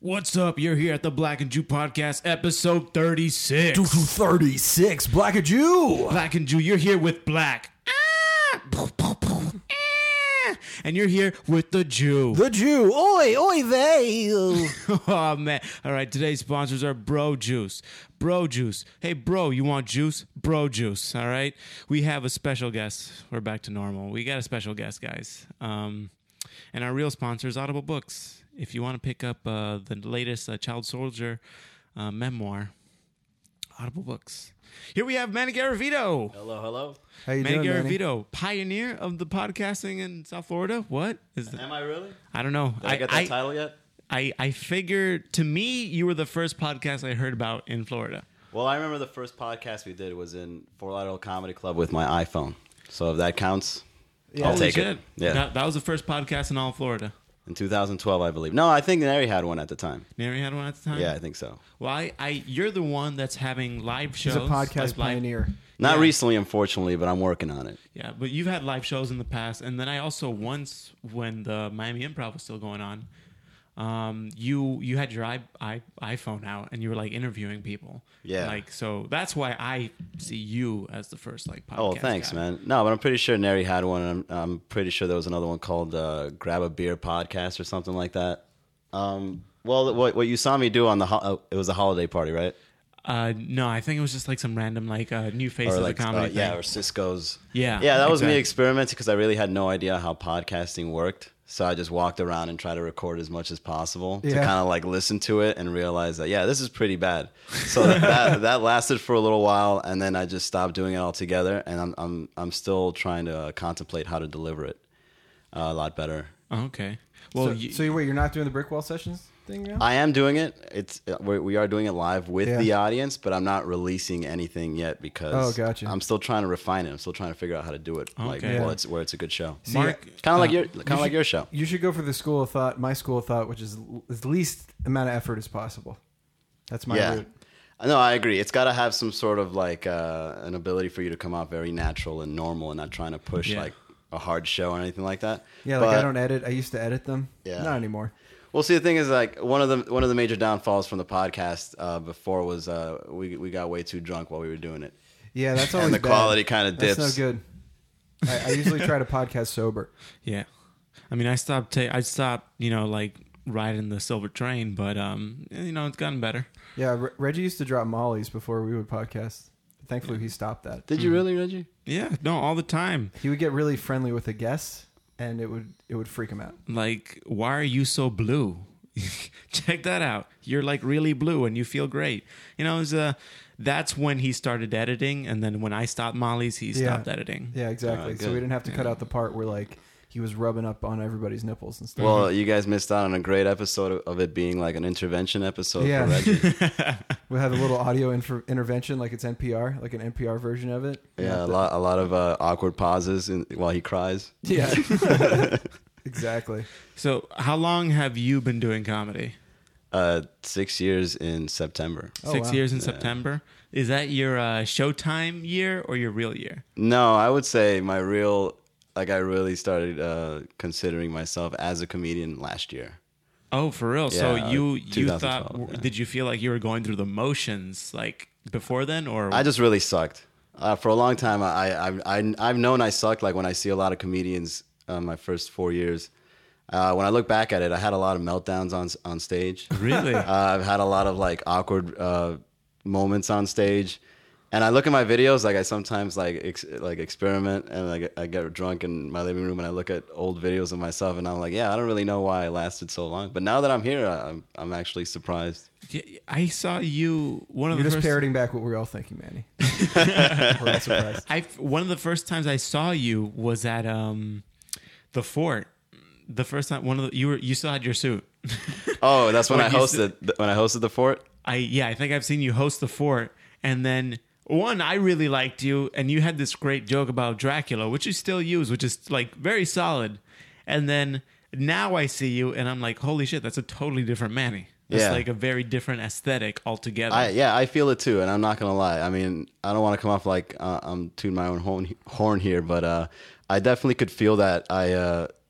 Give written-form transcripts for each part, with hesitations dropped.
What's up? You're here at the Black and Jew Podcast, episode 36. 36, Black and Jew. Black and Jew, you're here with Black. And you're here with the Jew. The Jew. Oi, oi, they. Oh, man. All right, today's sponsors are Bro Juice. Bro Juice. Hey, bro, you want juice? Bro Juice, all right? We have a special guest. We're back to normal. We got a special guest, guys. And our real sponsor is Audible Books. If you want to pick up the latest Child Soldier memoir, Audible Books. Here we have Manny Garavito. Hello, hello. How you Manny doing, Manny? Garavito, pioneer of the podcasting in South Florida. What is that? Am I really? I don't know. Did I get that title yet? I figured, to me, you were the first podcast I heard about in Florida. Well, I remember the first podcast we did was in Fort Lauderdale Comedy Club with my iPhone. So if that counts, I'll Holy take shit. it. Yeah. That was the first podcast in all of Florida. In 2012, I believe. No, I think Neri had one at the time. Neri had one at the time? Yeah, I think so. Well, you're the one that's having live shows. He's a podcast like live- pioneer. Not Yeah. recently, unfortunately, but I'm working on it. Yeah, but you've had live shows in the past, and then I also once, when the Miami Improv was still going on, you had your iPhone out and you were like interviewing people. Yeah. Like, so that's why I see you as the first like podcast. Oh, thanks, guy. man. No, but I'm pretty sure Neri had one. And I'm pretty sure there was another one called Grab a Beer Podcast or something like that. Well, what you saw me do on it was a holiday party, right? No, I think it was just like some random like new face Or of like the comedy thing. yeah, or Cisco's. Yeah, Yeah, that was me exactly. experimenting because I really had no idea how podcasting worked. So I just walked around and tried to record as much as possible to Yeah. kind of like listen to it and realize that, yeah, this is pretty bad. So that lasted for a little while, and then I just stopped doing it altogether. And I'm still trying to contemplate how to deliver it a lot better. Oh, okay. Well, So wait, you're not doing the brick wall sessions thing now? I am doing it. We are doing it live with Yeah. the audience, but I'm not releasing anything yet because Oh, gotcha. I'm still trying to refine it. I'm still trying to figure out how to do it. Like, Okay. well, where it's a good show. See, Mark, Kind of like your show. You should go for the school of thought, my school of thought, which is the least amount of effort as possible. That's my route. No, I agree. It's got to have some sort of like an ability for you to come out very natural and normal, and not trying to push Yeah. like a hard show or anything like that. Yeah, But- like I don't edit. I used to edit them. Yeah. Not anymore. Well, see, the thing is, like one of the major downfalls from the podcast before was we got way too drunk while we were doing it, Yeah, that's always and the bad. quality kind of dips. That's no good. I usually try to podcast sober. yeah. I mean, I stopped, like riding the silver train, but it's gotten better. Yeah, Reggie used to drop mollies before we would podcast. Thankfully, he stopped that. Did you really, Reggie? Yeah, no, all the time. He would get really friendly with the guests, and it would freak him out. Like, why are you so blue? Check that out. You're like really blue and you feel great. That's when he started editing, and then when I stopped Molly's, he stopped editing. Yeah, exactly. Alright, So good. we didn't have to cut out the part where like he was rubbing up on everybody's nipples and stuff. Well, you guys missed out on a great episode of it being like an intervention episode Yeah. for Reggie. We have a little audio intervention, like it's NPR, like an NPR version of it. Yeah, a lot of awkward pauses while he cries. Yeah, exactly. So, how long have you been doing comedy? 6 years in September. Oh, 6 wow. years in September. Is that your Showtime year or your real year? No, I would say my real, like I really started considering myself as a comedian last year. Oh, for real? So Yeah, you 2012, thought? yeah. Did you feel like you were going through the motions like before then, or I just really sucked. For a long time, I've known I sucked. Like when I see a lot of comedians my first 4 years. When I look back at it, I had a lot of meltdowns on stage. really? I've had a lot of like awkward moments on stage, and I look at my videos. Like I sometimes like experiment, and like I get drunk in my living room, and I look at old videos of myself, and I'm like, yeah, I don't really know why I lasted so long. But now that I'm here, I'm actually surprised. Yeah, I saw you one of You're the just first. parroting back what we're all thinking, Manny. We're all surprised. One of the first times I saw you was at the Fort. The first time you still had your suit. Oh, that's when Or I you hosted the Fort. I think I've seen you host the Fort, and then I really liked you, and you had this great joke about Dracula, which you still use, which is like very solid. And then now I see you, and I'm like, holy shit, that's a totally different Manny. It's Yeah. like a very different aesthetic altogether. I feel it too, and I'm not gonna lie. I mean, I don't want to come off like I'm tooting my own horn here, but I definitely could feel that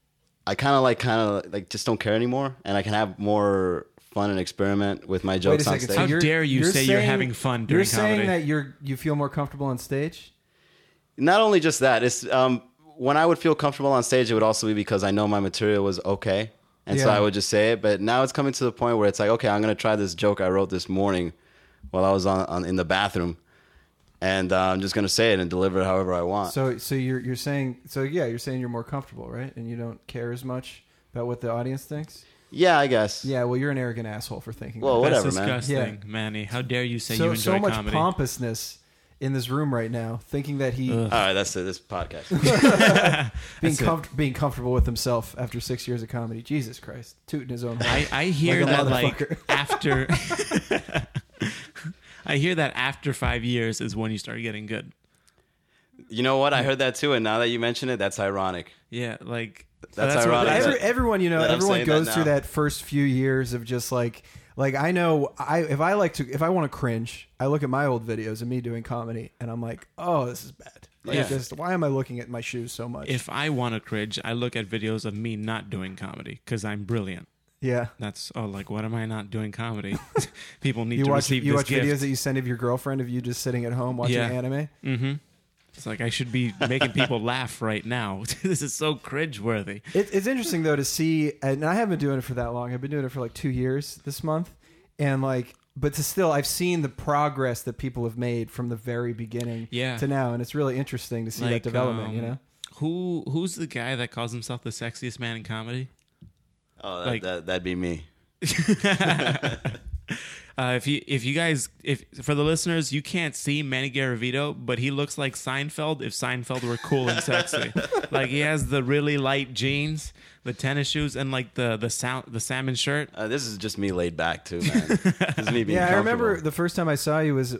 I kind of like just don't care anymore, and I can have more fun and experiment with my jokes on second. stage. How you're- dare you you're say you're saying- having fun during You're saying comedy? that you feel more comfortable on stage? Not only just that, it's when I would feel comfortable on stage, it would also be because I know my material was okay, and so Yeah. I would just say it. But now it's coming to the point where it's like, okay, I'm gonna try this joke I wrote this morning while I was on in the bathroom, and I'm just gonna say it and deliver it however I want. So you're saying you're saying you're more comfortable, right? And you don't care as much about what the audience thinks? Yeah, I guess. Yeah, well, you're an arrogant asshole for thinking Well, that. whatever, That's man. disgusting, Yeah. Manny. How dare you say you So enjoy much comedy? pompousness in this room right now, thinking that he All right, that's it. This podcast. being comfortable with himself after 6 years of comedy. Jesus Christ, tooting his own horn. I hear Like a that like motherfucker. after I hear that after 5 years is when you start getting good. You know what? I heard that too, and now that you mention it, that's ironic. Yeah, like That's what- ironic. Everyone, you know, that I'm everyone saying goes that through now. that first few years of just like I know if I want to cringe, I look at my old videos of me doing comedy, and I'm like, oh, this is bad. Like, Yeah. just why am I looking at my shoes so much? If I want to cringe, I look at videos of me not doing comedy because I'm brilliant. yeah, That's like, what am I not doing comedy? People need you to watch receive you this watch gift. videos that you send of your girlfriend of you just sitting at home watching Yeah. anime. Mm-hmm. It's like I should be making people laugh right now. This is so cringeworthy. It's interesting though to see, and I haven't been doing it for that long. I've been doing it for like 2 years this month, and like, but to still, I've seen the progress that people have made from the very beginning Yeah. to now, and it's really interesting to see that development. You know, who's the guy that calls himself the sexiest man in comedy? Oh, Like- that'd be me. If you guys, for the listeners, you can't see Manny Garavito, but he looks like Seinfeld if Seinfeld were cool and sexy. Like he has the really light jeans, the tennis shoes, and like the salmon shirt. This is just me laid back too, man. This is me being yeah. I remember comfortable. the first time I saw you was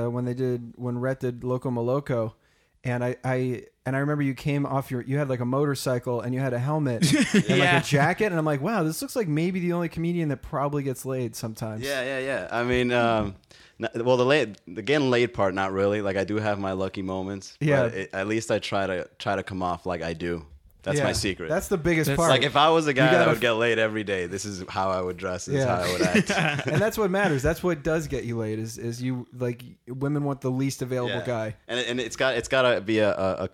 when Rhett did Loco Moloco, and I remember you came off you had like a motorcycle and you had a helmet and Yeah. like a jacket, and I'm like, wow, this looks like maybe the only comedian that probably gets laid sometimes. Yeah. I mean, well, the getting laid part, not really. Like I do have my lucky moments. Yeah. But at least I try to come off like I do. That's Yeah. my secret. That's the biggest That's part. like if I was a guy gotta that would get laid every day, this is how I would dress. This is Yeah. how I would act. and that's what matters. That's what does get you laid. Is you like women want the least available Yeah. guy. And it's got to be a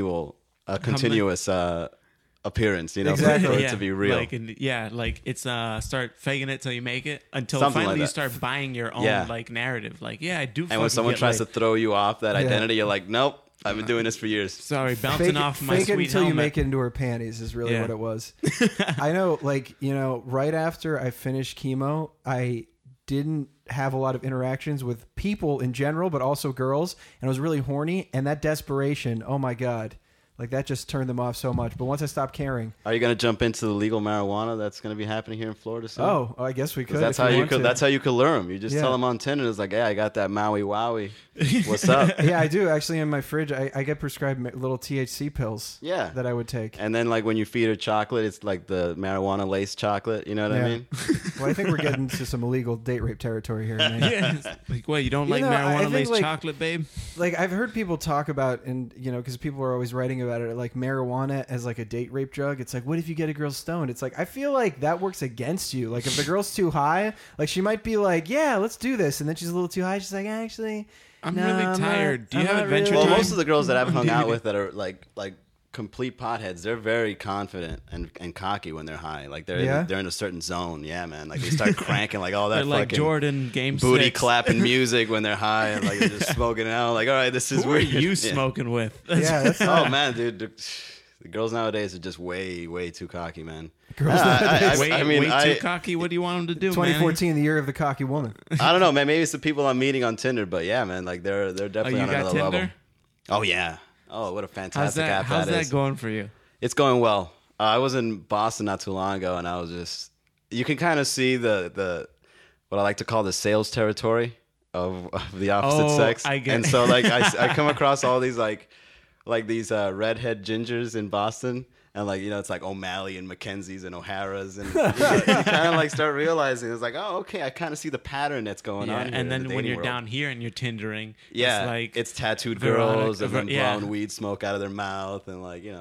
continuous appearance, you know, Exactly. for it to be real. Like, like it's start faking it till you make it until Something finally like you that. start buying your own Yeah. like narrative. Like, yeah, I do. And when someone tries to throw you off that identity, you're like, nope, I've been doing this for years. sorry, bouncing off my fake it sweet until helmet. you make it into her panties is really Yeah. what it was. I know, like, you know, right after I finished chemo, I didn't have a lot of interactions with people in general, but also girls, and I was really horny, and that desperation, oh my God, like that just turned them off so much. But once I stopped caring, Are you going to jump into the legal marijuana that's going to be happening here in Florida soon? oh, I guess we 'Cause could. that's if how we you want could. to. That's how you could lure them. You just Yeah. tell them on Tinder. It's like, hey, I got that Maui Wowie. What's up? Yeah, I do actually. In my fridge, I get prescribed little THC pills. Yeah. that I would take. And then like when you feed her chocolate, it's like the marijuana laced chocolate. You know what I Yeah. mean? Well, I think we're getting to some illegal date rape territory here. Man. Yeah, it's like, what, you don't You like know, I marijuana think, laced like- chocolate, babe? Like I've heard people talk about, and you know, because people are always writing about it, like marijuana as like a date rape drug. It's like, what if you get a girl stoned? It's like I feel like that works against you. Like if the girl's too high, like she might be like, yeah, let's do this, and then she's a little too high. She's like, actually, I'm no, really I'm tired. not- Do you I'm have not adventure really- Well, time? most of the girls that I've hung out with that are like complete potheads, they're very confident and cocky when they're high. Like Yeah? they're in a certain zone. Yeah, man. Like they start cranking like all that They're like fucking Jordan game booty 6. clapping music when they're high and like they're just smoking out. Like, all right, this is Who are weird. you Yeah. smoking with? Yeah, that's Oh not, man, dude, the girls nowadays are just way too cocky, man. girls. Way too cocky. What do you want them to do, man? 2014, the year of the cocky woman. I don't know, man. Maybe it's the people I'm meeting on Tinder, but yeah, man, like they're definitely you on got another level. Tinder? Oh yeah. Oh, what a How's fantastic that? app How's that that is. going for you? It's going well. I was in Boston not too long ago, and I was just. You can kind of see the what I like to call the sales territory of the opposite Oh, sex. I get and it. so like I come across all these like these redhead gingers in Boston. And like, you know, it's like O'Malley and Mackenzie's and O'Hara's. And you kind of like start realizing it's like, oh, okay, I kind of see the pattern that's going Yeah, on here. and in then the when dating you're world. down here and you're Tindering, Yeah, it's like it's tattooed Veronica- girls and then yeah. blowing weed smoke out of their mouth and like, you know.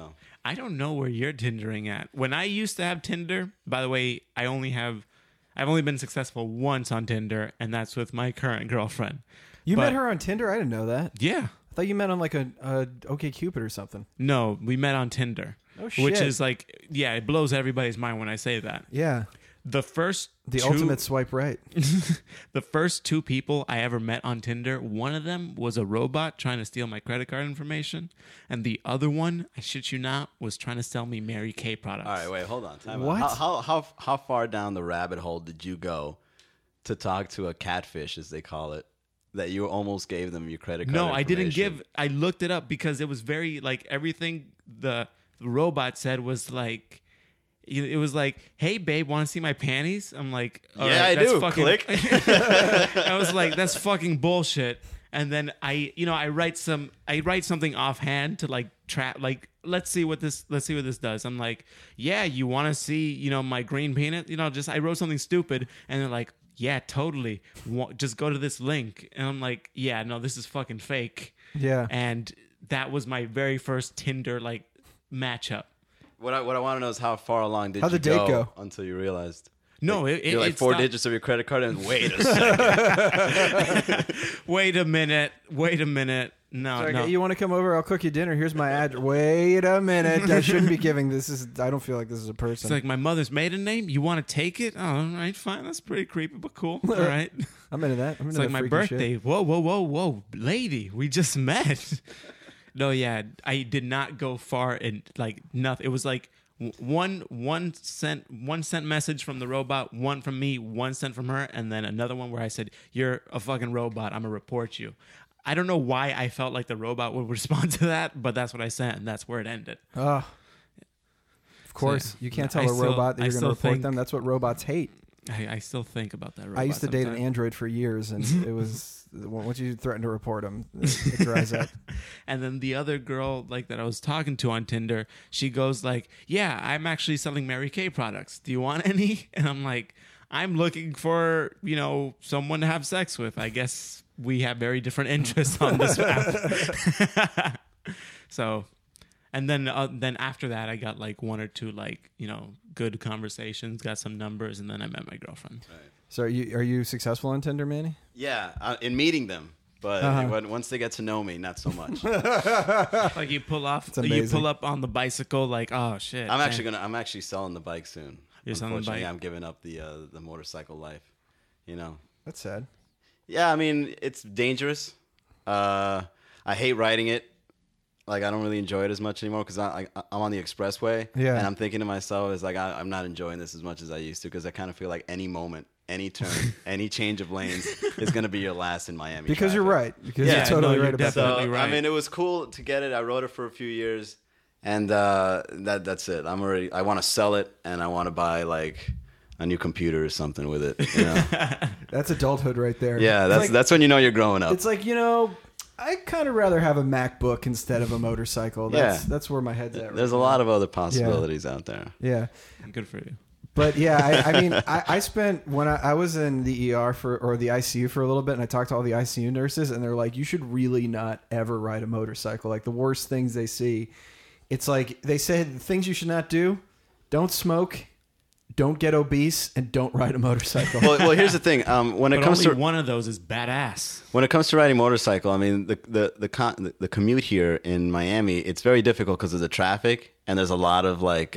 I don't know where you're Tindering at. When I used to have Tinder, by the way, I've only been successful once on Tinder, and that's with my current girlfriend. You But- met her on Tinder? I didn't know that. Yeah. I thought you met on like a OkCupid or something. No, we met on Tinder. Oh, shit. Which is like, yeah, it blows everybody's mind when I say that. Yeah. The first The two- ultimate swipe right. The first two people I ever met on Tinder, one of them was a robot trying to steal my credit card information, and the other one, I shit you not, was trying to sell me Mary Kay products. All right, wait, hold on. Time out. What? How far down the rabbit hole did you go to talk to a catfish, as they call it, that you almost gave them your credit card? No, I didn't information? give. I looked it up because it was very like everything the robot said was like. It was like, "Hey, babe, want to see my panties?" I'm like, "All Yeah, right, I do." Fucking... Click. I was like, "That's fucking bullshit." And then I write something offhand to like trap, like let's see what this does. I'm like, "Yeah, you want to see, my green peanut?" I wrote something stupid, and they're like, "Yeah, totally. Just go to this link." And I'm like, "Yeah, no, this is fucking fake." Yeah. And that was my very first Tinder like matchup. What I want to know is how far along did How'd you the date go? until you realized? No, You're like it four stopped. digits of your credit card, and wait a second. Wait a minute. No, Sorry, no. you want to come over? I'll cook you dinner. Here's my address. Wait a minute. I shouldn't be giving this. I don't feel like this is a person. It's like my mother's maiden name. You want to take it? Oh, all right, fine. That's pretty creepy, but cool. All right. I'm into that. I'm It's into like my that freaky birthday. shit. Whoa, lady. We just met. No, yeah, I did not go far and like nothing. It was like one cent message from the robot, one from me, 1 cent from her, and then another one where I said, "You're a fucking robot. I'm gonna report you." I don't know why I felt like the robot would respond to that, but that's what I sent, and that's where it ended. Oh. Of course. You can't tell I a still- robot that I you're going to still report think- them. That's what robots hate. I still think about that robot. I used to date an sometimes. Android for years, and it was once you threaten to report them, it dries up. And then the other girl like that I was talking to on Tinder, she goes like, "Yeah, I'm actually selling Mary Kay products. Do you want any?" And I'm like, "I'm looking for, someone to have sex with. I guess we have very different interests on this app." So, and then after that, I got like one or two good conversations, got some numbers, and then I met my girlfriend. So are you successful on Tinder, Manny? Yeah, in meeting them, but once they get to know me, not so much. Like you pull up on the bicycle, like, oh shit. I'm actually selling the bike soon. You're selling the Unfortunately, bike? I'm giving up the motorcycle life. That's sad. Yeah, I mean it's dangerous. I hate riding it. Like I don't really enjoy it as much anymore because I'm on the expressway. Yeah. And I'm thinking to myself, it's like I'm not enjoying this as much as I used to because I kind of feel like any moment, any turn, any change of lanes is going to be your last in Miami. Because you're traffic. right. Because Yeah, you're totally no, right you're about that. definitely So right. I mean, it was cool to get it. I rode it for a few years, and that's it. I want to sell it, and I want to buy like a new computer or something with it. That's adulthood right there. Yeah, It's like, that's when you know you're growing up. it's like, I kind of rather have a MacBook instead of a motorcycle. That's where my head's at. There's a lot of other possibilities out there. Yeah. Good for you. But yeah, I mean, I spent when I was in the ER or the ICU for a little bit, and I talked to all the ICU nurses, and they're like, "You should really not ever ride a motorcycle. Like the worst things they see, it's like they said things you should not do: don't smoke, don't get obese, and don't ride a motorcycle." Well, here's the thing. When it But comes only to one of those is badass. When it comes to riding motorcycle, I mean the commute here in Miami, it's very difficult because of the traffic, and there's a lot of like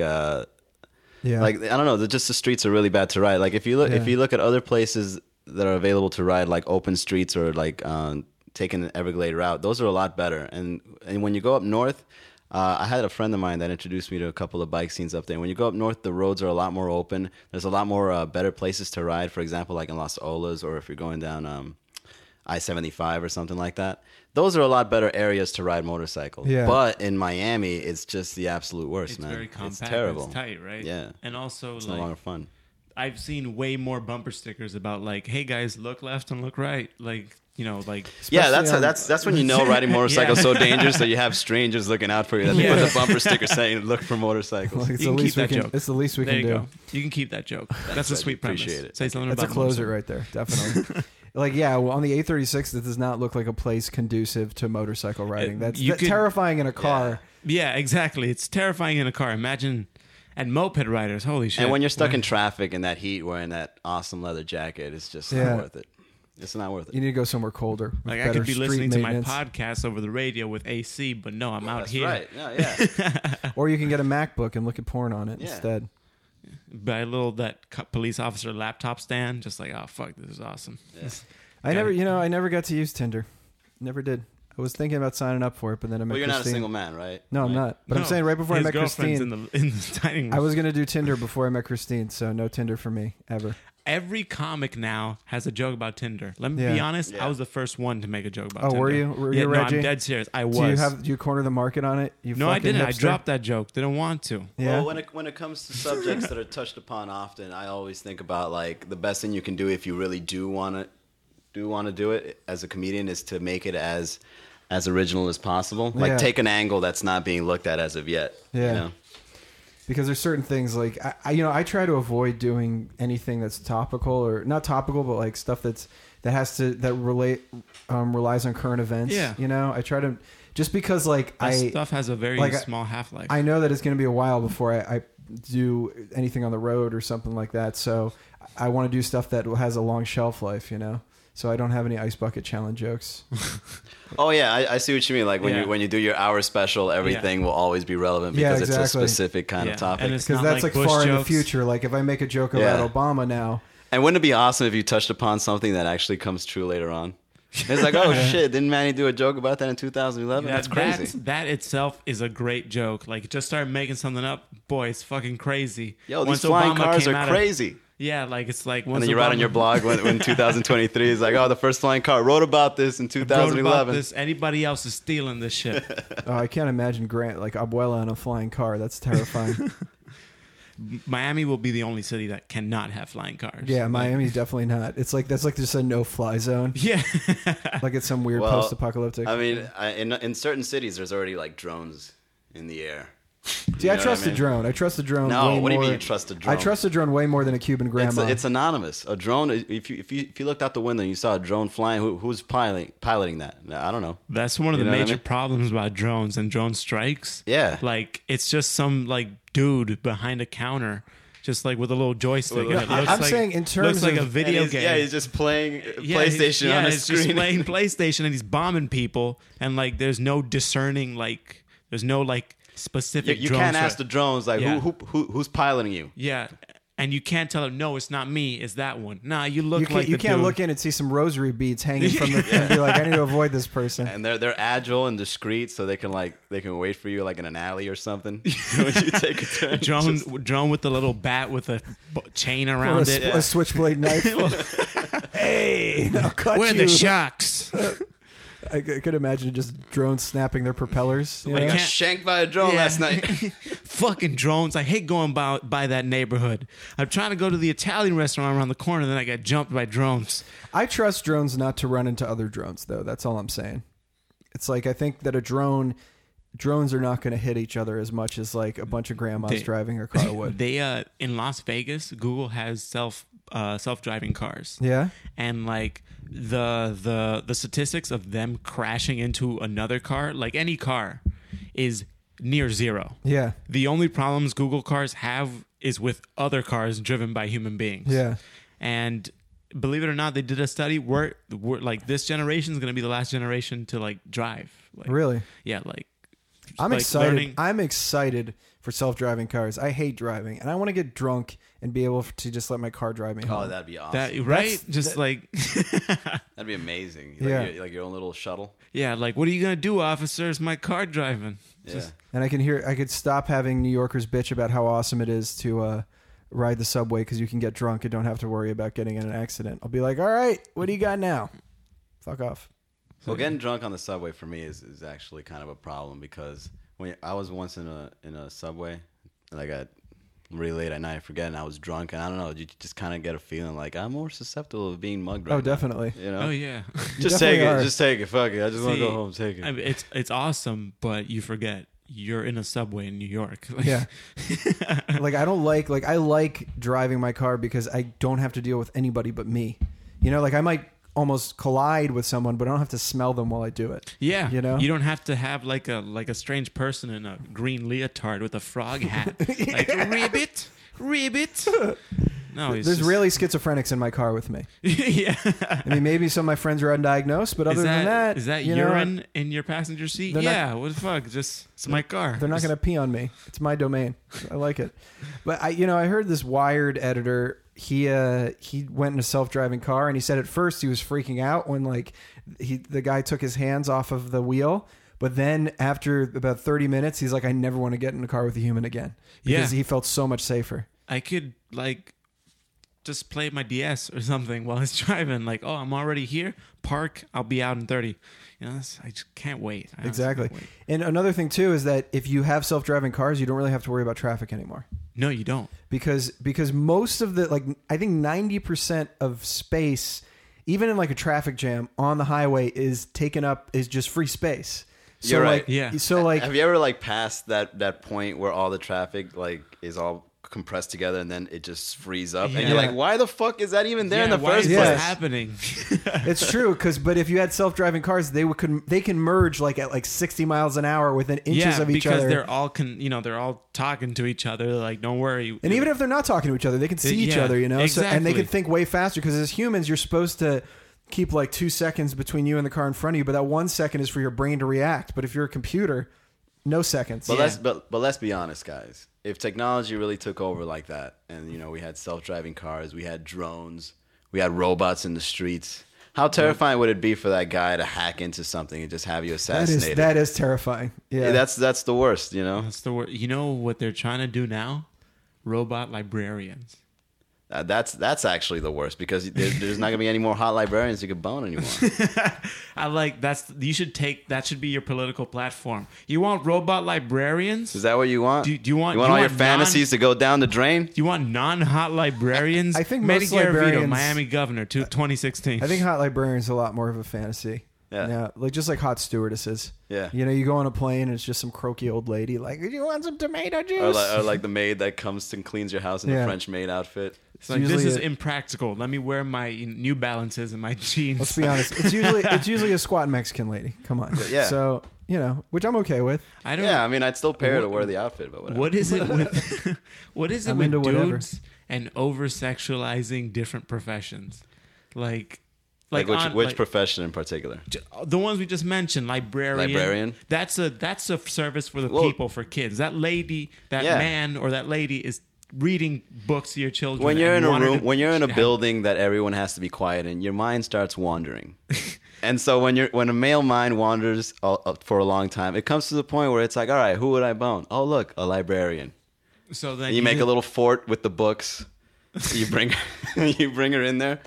I don't know, just the streets are really bad to ride. Like if you look at other places that are available to ride, like open streets or like taking the Everglade route, those are a lot better. And when you go up north, I had a friend of mine that introduced me to a couple of bike scenes up there. When you go up north, the roads are a lot more open. There's a lot more better places to ride. For example, like in Las Olas, or if you're going down I-75 or something like that. Those are a lot better areas to ride motorcycles. Yeah. But in Miami, it's just the absolute worst, It's man. very compact. It's terrible. It's tight, right? Yeah. And also, It's no longer fun. I've seen way more bumper stickers about like, "Hey guys, look left and look right." Like, Yeah, Especially that's when you know riding motorcycles so dangerous that you have strangers looking out for you. That they put the bumper sticker saying "Look for motorcycles." Like, it's You the can least keep we that can. joke. It's the least we there can you do. go. You can keep that joke. That's a right. sweet premise. Appreciate it. Say something That's a about closer motorcycle. right there, definitely. Like, yeah, well, on the 836, it does not look like a place conducive to motorcycle riding. That's You could- terrifying in a car. Yeah, exactly. It's terrifying in a car. Imagine, and moped riders. Holy shit! And when you're stuck in traffic in that heat wearing that awesome leather jacket, it's just Yeah. not worth it. It's not worth it. You need to go somewhere colder. with like I better could be street listening to my maintenance. podcast over the radio with AC, but no, I'm out That's here. right. No, yeah. Or you can get a MacBook and look at porn on it Yeah. instead. By a little police officer laptop stand, just like, oh fuck, this is awesome. Yeah. I never got to use Tinder. Never did. I was thinking about signing up for it, but then I met Well, you're not a Christine. single man, right? No, I'm Right? not. But I'm No, saying right before I his met girlfriend's Christine, in the dining room. I was gonna do Tinder before I met Christine, so no Tinder for me ever. Every comic now has a joke about Tinder. Let me Yeah. be honest. Yeah. I was the first one to make a joke about Oh, Tinder. were you? Were yeah, you, no, Reggie? I'm dead serious. I was. Do you corner the market on it? You No, I fucking didn't. I hipster? dropped that joke. Didn't want to. Yeah. Well, when it comes to subjects that are touched upon often, I always think about like the best thing you can do if you really do want to do it as a comedian is to make it as original as possible. Like Yeah. take an angle that's not being looked at as of yet. Yeah. You know? Because there's certain things like I try to avoid doing anything that's topical or not topical, but like stuff that relies on current events. Yeah. You know, I try to just because like That stuff has a very like, small half life. I know that it's going to be a while before I do anything on the road or something like that. So I want to do stuff that has a long shelf life, you know? So I don't have any ice bucket challenge jokes. Oh yeah, I see what you mean. Like when you do your hour special, everything will always be relevant Yeah, because it's a exactly. specific kind Yeah. of topic. And it's Because not that's like Bush far in the jokes. future. Like if I make a joke about Yeah. Obama now. And wouldn't it be awesome if you touched upon something that actually comes true later on? It's like, oh shit, didn't Manny do a joke about that in 2011? That's crazy. That itself is a great joke. Like, just start making something up. Boy, it's fucking crazy. Yo, these Once flying Obama cars came are out of- crazy. yeah, like it's like. And then you write on your blog when 2023 is like, oh, the first flying car wrote about this in wrote 2011. about this. Anybody else is stealing this shit. Oh, I can't imagine Grant like Abuela in a flying car. That's terrifying. Miami will be the only city that cannot have flying cars. Yeah, Miami's definitely not. It's like that's like just a no-fly zone. Yeah. Like it's some weird Well, post-apocalyptic. I mean, in certain cities, there's already like drones in the air. See, I trust a drone. I trust a drone. No, way what do you more- mean you trust a drone? I trust a drone way more than a Cuban grandma. It's anonymous. A drone. If you looked out the window and you saw a drone flying, who's piloting that? I don't know. That's one of You the know what I major mean? problems about drones and drone strikes. Yeah. Like, it's just some, like, dude behind a counter, just, like, with a little joystick. Well, and it looks I'm like, saying in terms looks like of- a video And game. Yeah, he's just playing Yeah, PlayStation on his it's just screen. playing PlayStation and he's bombing people, and like there's no discerning, like there's no like specific. you drone can't strike. ask the drones like Yeah. who's piloting you. Yeah, and you can't tell them, no, it's not me, it's that one. Nah, you look you can't, like you the can't dude. look in and see some rosary beads hanging from the and be like, I need to avoid this person. And they're agile and discreet, so they can wait for you like in an alley or something when you take a turn. Drone with the little bat with a chain Or around a, it. a switchblade knife. Hey, I'll cut Where are you. the sharks? I could imagine just drones snapping their propellers. You I know? got can't- shanked by a drone Yeah. last night. Fucking drones. I hate going by that neighborhood. I'm trying to go to the Italian restaurant around the corner, then I got jumped by drones. I trust drones not to run into other drones, though. That's all I'm saying. It's like I think that drones are not going to hit each other as much as like a bunch of grandmas driving a car would. They in Las Vegas, Google has self-driving cars. Yeah. And like the statistics of them crashing into another car, like any car, is near zero. Yeah. The only problems Google cars have is with other cars driven by human beings. Yeah. And believe it or not, they did a study where like this generation is going to be the last generation to like drive. Like, Really? Yeah, like I'm like excited. learning- I'm excited for self-driving cars. I hate driving, and I want to get drunk and be able to just let my car drive me home. Oh, that'd be awesome. that right? That's- Just like That'd be amazing. Yeah. Like your own little shuttle. yeah, like what are you gonna do, officer? Is my car driving? Yeah. And I could stop having New Yorkers bitch about how awesome it is to ride the subway because you can get drunk and don't have to worry about getting in an accident. I'll be like, all right, what do you got now? Fuck off. Well, getting drunk on the subway for me is actually kind of a problem because when I was once in a subway and I got really late at night, I forget, and I was drunk, and I don't know, you just kind of get a feeling like I'm more susceptible of being mugged. Right Oh, now, definitely. you know? Oh yeah. Just take definitely it. are. Just take it. Fuck it. I just want to See, go home. Take it. I mean, it's awesome, but you forget you're in a subway in New York. Like, Yeah. Like I don't I like driving my car because I don't have to deal with anybody but me. You know, like I might almost collide with someone, but I don't have to smell them while I do it. Yeah, You know? you don't have to have like a strange person in a green leotard with a frog hat, like ribbit. No, he's There's just, really schizophrenics in my car with me. yeah. I mean, maybe some of my friends are undiagnosed, but other than that, is that you know, urine in your passenger seat? They're not- Yeah, what the fuck? Just it's my car. they're not going to pee on me. It's my domain. I like it. But I heard this Wired editor. He went in a self-driving car, and he said at first he was freaking out when the guy took his hands off of the wheel. But then after about 30 minutes, he's like, I never want to get in a car with a human again, because he felt so much safer. I could just play my DS or something while he's driving. Like, oh, I'm already here. Park. I'll be out in 30. You know, I just can't wait. I honestly Exactly. can't wait. And another thing too is that if you have self-driving cars, you don't really have to worry about traffic anymore. No, you don't. Because most of the I think 90% of space, even in like a traffic jam on the highway, is taken up is just free space. So You're right. Yeah. So like Have you ever passed that point where all the traffic is all compressed together and then it just frees up and you're Yeah. like, why the fuck is that even there in the why first is place? this happening? it's true but if you had self-driving cars, they can merge at 60 miles an hour within inches of each because other. they're all they're all talking to each other. Like, don't worry. And even if they're not talking to each other, they can see each Yeah, other, you know? So, and they exactly. can think way faster, because as humans, you're supposed to keep 2 seconds between you and the car in front of you, but that 1 second is for your brain to react. But if you're a computer, no seconds. But Yeah. let's be honest, guys. If technology really took over like that, and we had self-driving cars, we had drones, we had robots in the streets, how terrifying would it be for that guy to hack into something and just have you assassinated? That is terrifying. Yeah. That's the worst, you know. That's the word. You know what they're trying to do now? Robot librarians. That's actually the worst, because there's not gonna be any more hot librarians you could bone anymore. That should be your political platform. You want robot librarians? Is that what you want? Do you want all your fantasies to go down the drain? Do you want non-hot librarians? I think most Medicare veto, librarians- Miami governor, 2016. I think hot librarians is a lot more of a fantasy. Yeah. Just like hot stewardesses. Yeah. You go on a plane and it's just some croaky old lady like, do you want some tomato juice? Or like the maid that comes and cleans your house in Yeah. a French maid outfit. It's like, this usually is a- impractical. Let me wear my New Balances and my jeans. Let's be honest. It's usually a squat Mexican lady. Come on. Yeah. So, which I'm okay with. I don't. Yeah, I mean, I'd still pay her to wear the outfit, but whatever. What is it with what is it I'm with into whatever. dudes and over sexualizing different professions? Like which profession in particular? the ones we just mentioned, librarian. That's a service for the people, for kids. That lady, that Yeah. man or that lady is reading books to your children. When you're in and a wanted room, to- when you're in a have- building that everyone has to be quiet in, your mind starts wandering. And so when a male mind wanders for a long time, it comes to the point where it's like, all right, who would I bone? Oh, look, a librarian. so then You make a little fort with the books. You bring her in there.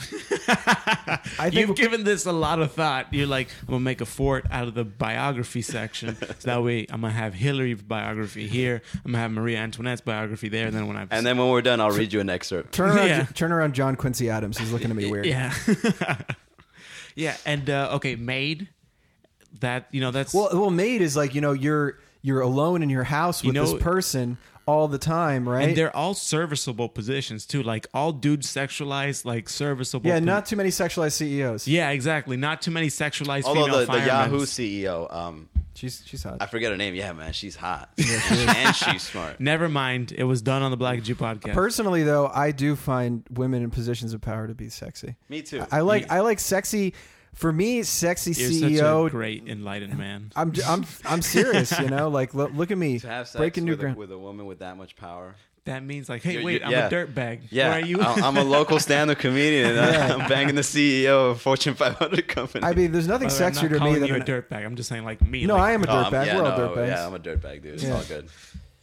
I think You've given this a lot of thought. You're like, I'm gonna make a fort out of the biography section. So that way, I'm gonna have Hillary's biography here. I'm gonna have Marie Antoinette's biography there. And then when we're done, I'll read you an excerpt. turn around John Quincy Adams. He's looking at me weird. yeah, yeah, and okay, maid. That's Well, maid is like, you're alone in your house with this person all the time, right? and they're all serviceable positions too. Like all dudes sexualized, like serviceable. Yeah, not too many sexualized CEOs. Yeah, exactly. Not too many sexualized Although female the firemen. Yahoo CEO, She's hot. I forget her name. Yeah, man, she's hot. And she's smart. Never mind. It was done on the Black Jew podcast. Personally, though, I do find women in positions of power to be sexy. Me too. I like sexy. For me, sexy You're CEO. such a great enlightened man. I'm serious. Look at me To have sex breaking new with ground. with a woman with that much power. That means like, hey, You're- wait, yeah. I'm a dirtbag. Yeah, Where are you? I'm a local stand-up comedian, and I'm banging the CEO of a Fortune 500 company. I mean, there's nothing By the way, I'm sexier not to me calling than you a an, dirtbag. I'm just saying like me. no. like, I am a dirtbag. We're all dirtbags. Yeah, I'm a dirtbag, dude. It's Yeah. all good.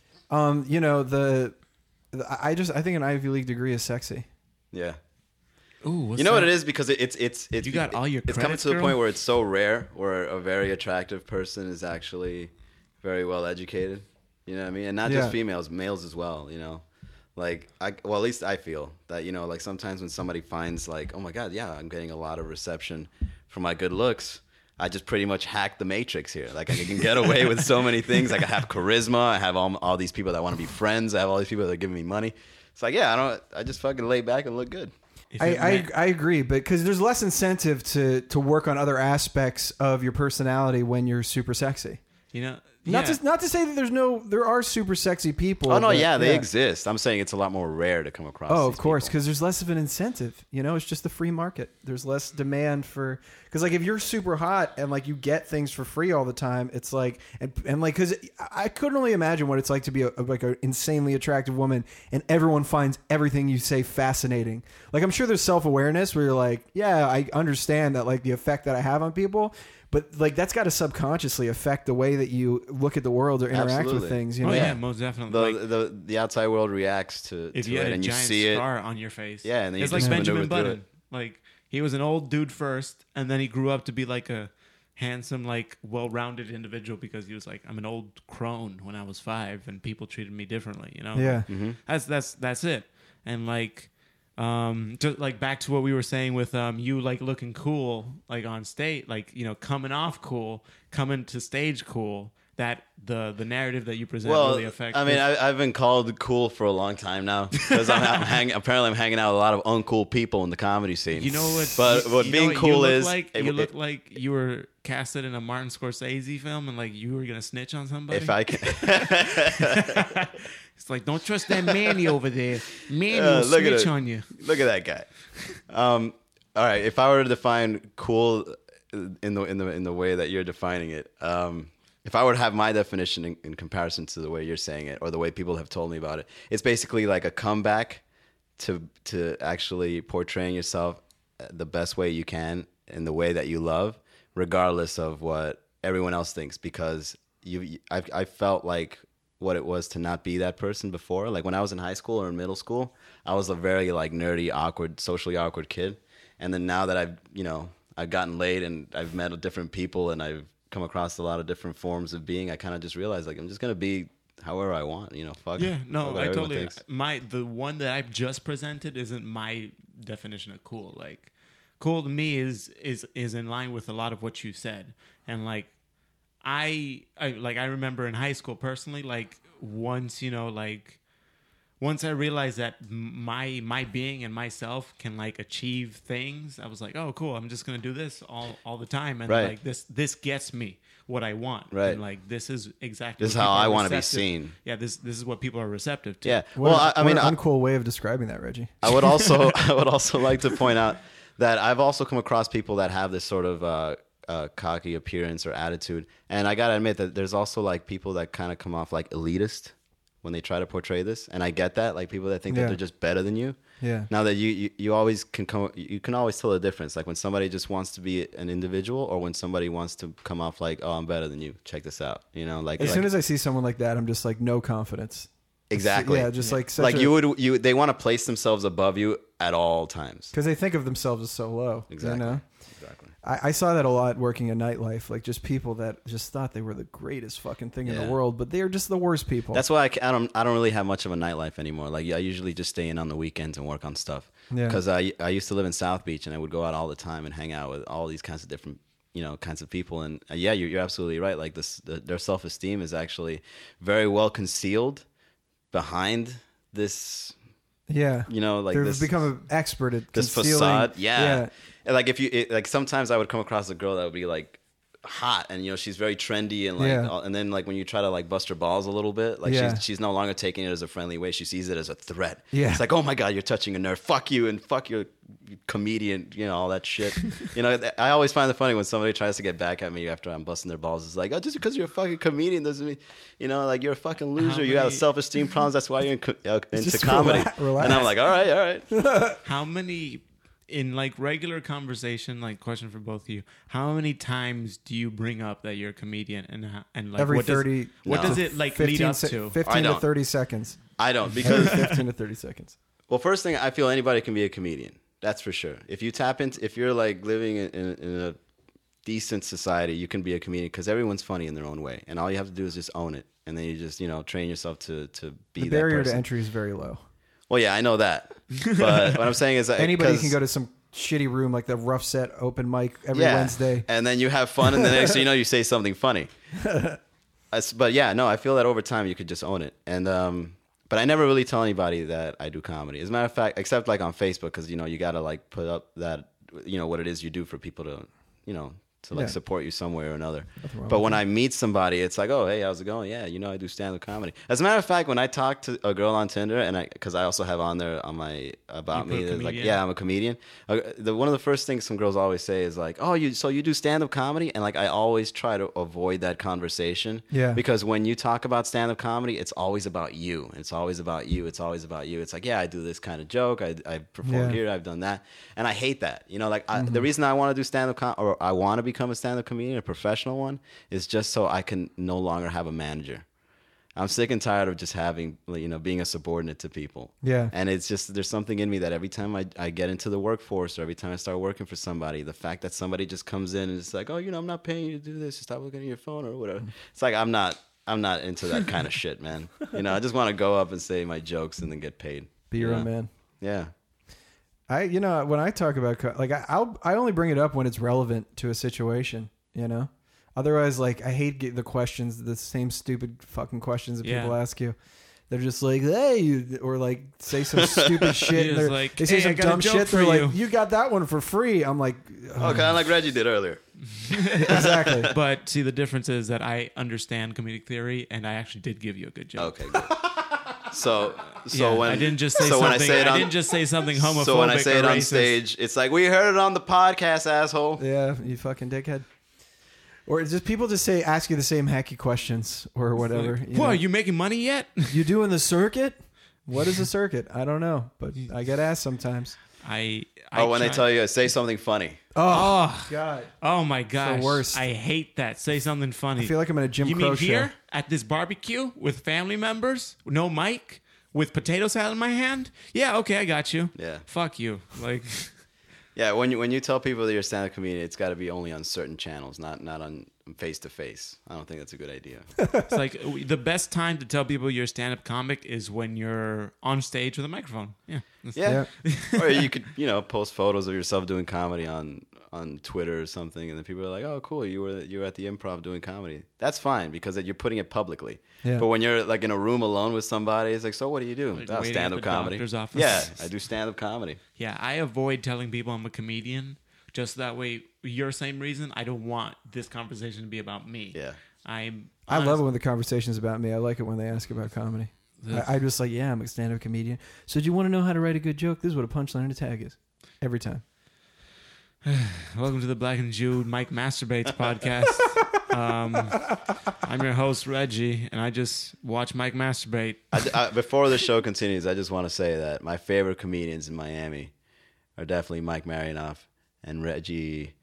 I think an Ivy League degree is sexy. Yeah. Ooh, what's You know that? what it is, because it's You got all your it's coming credits, to the girl? point where it's so rare where a very attractive person is actually very well educated. You know what I mean? And not Yeah. just females, males as well. At least I feel that like sometimes when somebody finds like, oh my god, yeah, I'm getting a lot of reception for my good looks. I just pretty much hacked the matrix here. Like I can get away with so many things. Like I have charisma. I have all these people that want to be friends. I have all these people that are giving me money. It's like, yeah, I just fucking lay back and look good. I agree, but because there's less incentive to work on other aspects of your personality when you're super sexy. You know, Not to say that there are super sexy people. Oh no, but, yeah, they exist. I'm saying it's a lot more rare to come across. Oh, these of course, people. because there's less of an incentive. You know, it's just the free market. There's less demand for because like if you're super hot and like you get things for free all the time, it's like and like because I couldn't only imagine what it's like to be like an insanely attractive woman and everyone finds everything you say fascinating. Like I'm sure there's self-awareness where you're like, yeah, I understand that like the effect that I have on people. But like that's got to subconsciously affect the way that you look at the world or interact Absolutely. with things. You know? Oh yeah, most definitely. The outside world reacts to If you it, had a and you giant see it. scar on your face, Yeah, and then you it's just like maneuver Benjamin through Button. Like he was an old dude first, and then he grew up to be like a handsome, like well-rounded individual because he was like, I'm an old crone when I was 5, and people treated me differently. You know? Yeah. Mm-hmm. That's it. And like, just like back to what we were saying with you like looking cool, like on stage, like you know, coming off cool, coming to stage cool. That the narrative that you present really affects. I mean, I've been called cool for a long time now because apparently I'm hanging out with a lot of uncool people in the comedy scene. You know what? But what you being know what cool you is, you look like you were casted in a Martin Scorsese film, and like you were gonna snitch on somebody. if I can, It's like, don't trust that Manny over there. Manny will snitch on you. Look at that guy. All right, if I were to define cool in the way that you're defining it, if I were to have my definition in comparison to the way you're saying it or the way people have told me about it, it's basically like a comeback to actually portraying yourself the best way you can in the way that you love, regardless of what everyone else thinks. Because I felt like what it was to not be that person before. Like when I was in high school or in middle school, I was a very like nerdy, awkward, socially awkward kid. And then now that I've gotten laid and I've met different people and I've come across a lot of different forms of being, I kind of just realized like I'm just gonna be however I want, fuck. Yeah, no, fuck what I everyone totally. thinks. The one that I've just presented isn't my definition of cool. Like, cool to me is in line with a lot of what you said, and like, I remember in high school personally, like once I realized that my being and myself can like achieve things, I was like, oh, cool. I'm just gonna do this all the time, and Right. like this gets me what I want, Right. And like this is exactly This is what how people I are want to be receptive- seen. Yeah, this is what people are receptive to. Yeah. What Well, an I uncool way of describing that, Reggie. I would also like to point out that I've also come across people that have this sort of cocky appearance or attitude, and I gotta admit that there's also like people that kind of come off like elitist when they try to portray this, and I get that, like people that think that Yeah. they're just better than you. Yeah. Now that you always you can always tell the difference, like when somebody just wants to be an individual, or when somebody wants to come off like, oh, I'm better than you. Check this out, As soon as I see someone like that, I'm just like, no confidence. exactly, Yeah, just like such like they want to place themselves above you at all times. because they think of themselves as so low. Exactly. You know? Exactly. I saw that a lot working in nightlife, like just people that just thought they were the greatest fucking thing in Yeah. the world, but they are just the worst people. That's why I don't really have much of a nightlife anymore. Like I usually just stay in on the weekends and work on stuff. Yeah. Because I used to live in South Beach and I would go out all the time and hang out with all these kinds of different kinds of people. And yeah, you're absolutely right. Like their self-esteem is actually very well concealed behind this. yeah. Like they've this become an expert at this concealing. facade. Yeah. And like like sometimes I would come across a girl that would be like hot and she's very trendy and like Yeah. and then like when you try to like bust her balls a little bit, like Yeah. she's no longer taking it as a friendly way. She sees it as a threat. Yeah. It's like, oh my God, you're touching a nerve. Fuck you and fuck your comedian, all that shit. I always find it funny when somebody tries to get back at me after I'm busting their balls. It's like, oh, just because you're a fucking comedian doesn't mean, like you're a fucking loser. You have self-esteem problems. That's why you're into Just comedy. relax. And I'm like, all right. How many in like regular conversation, like question for both of you, how many times do you bring up that you're a comedian and like Every what 30. what No. does it like 15 lead up se- to? 15 I to don't. 30 seconds. I don't Every because 15 to 30 seconds. well, first thing, I feel anybody can be a comedian. That's for sure. If you're like living in a decent society, you can be a comedian because everyone's funny in their own way, and all you have to do is just own it, and then you just train yourself to be The that barrier to person. entry is very low. Well, yeah, I know that, but what I'm saying is that Anybody can go to some shitty room like the Rough Set open mic every Wednesday. and then you have fun, and the next thing you know, you say something funny. But yeah, no, I feel that over time you could just own it, and But I never really tell anybody that I do comedy. As a matter of fact, except like on Facebook, because you know you gotta like put up that what it is you do for people to to like support you some way or another. But when I meet somebody, it's like, oh, hey, how's it going? Yeah, I do stand-up comedy. As a matter of fact, when I talk to a girl on Tinder, and because I also have on there on my about me, like, yeah, I'm a comedian. One of the first things some girls always say is like, oh, you do stand-up comedy? And like I always try to avoid that conversation. Yeah. Because when you talk about stand-up comedy, it's always about you. It's always about you. It's always about you. It's like, yeah, I do this kind of joke. I performed here. I've done that. And I hate that. The reason I want to do stand-up or I want to become a stand-up comedian, a professional one, is just so I can no longer have a manager. I'm sick and tired of just having, being a subordinate to people. Yeah. And it's just, there's something in me that every time I get into the workforce or every time I start working for somebody, the fact that somebody just comes in and is like, oh, I'm not paying you to do this. Stop looking at your phone or whatever. It's like, I'm not into that kind of shit, man. I just want to go up and say my jokes and then get paid. Be your own man. Yeah. When I talk about I only bring it up when it's relevant to a situation, Otherwise, like, I hate the questions, the same stupid fucking questions that people ask you. They're just like, hey, or like say some stupid shit. They say some dumb shit. They're like, you got that one for free. I'm like, oh, kind of like Reggie did earlier. Exactly. But see, the difference is that I understand comedic theory, and I actually did give you a good joke. Okay, good. So when I didn't just say something, I didn't just say something homophobic. So when I say it on racist. stage, it's like, we heard it on the podcast, asshole. Yeah, you fucking dickhead. Or just people just ask you the same hacky questions or whatever. Like, are you making money yet? You doing the circuit? What is a circuit? I don't know, but I get asked sometimes. When they tell you, say something funny. Oh God! Oh my gosh! It's the worst. I hate that. Say something funny. I feel like I'm in a Jim Crow show. You mean here at this barbecue with family members, no mic, with potato salad in my hand? Yeah, okay, I got you. Yeah. Fuck you. Like. Yeah, when you tell people that you're a stand-up comedian, it's got to be only on certain channels, not on face-to-face. I don't think that's a good idea. It's like the best time to tell people you're a stand-up comic is when you're on stage with a microphone. Yeah. Or you could, post photos of yourself doing comedy on Twitter or something, and then people are like, "Oh, cool, you were at the Improv doing comedy." That's fine because you're putting it publicly. Yeah. But when you're like in a room alone with somebody, it's like, "So what do you do?" Like stand-up comedy. Doctor's office. Yeah, I do stand-up comedy. Yeah, I avoid telling people I'm a comedian. Just that way, your same reason, I don't want this conversation to be about me. Yeah. I love it when the conversation's about me. I like it when they ask about comedy. I'm just like, yeah, I'm a stand-up comedian. So do you want to know how to write a good joke? This is what a punchline and a tag is. Every time. Welcome to the Black and Jew Mike Masturbates podcast. I'm your host, Reggie, and I just watch Mike masturbate. Before the show continues, I just want to say that my favorite comedians in Miami are definitely Mike Marinoff and Reggie.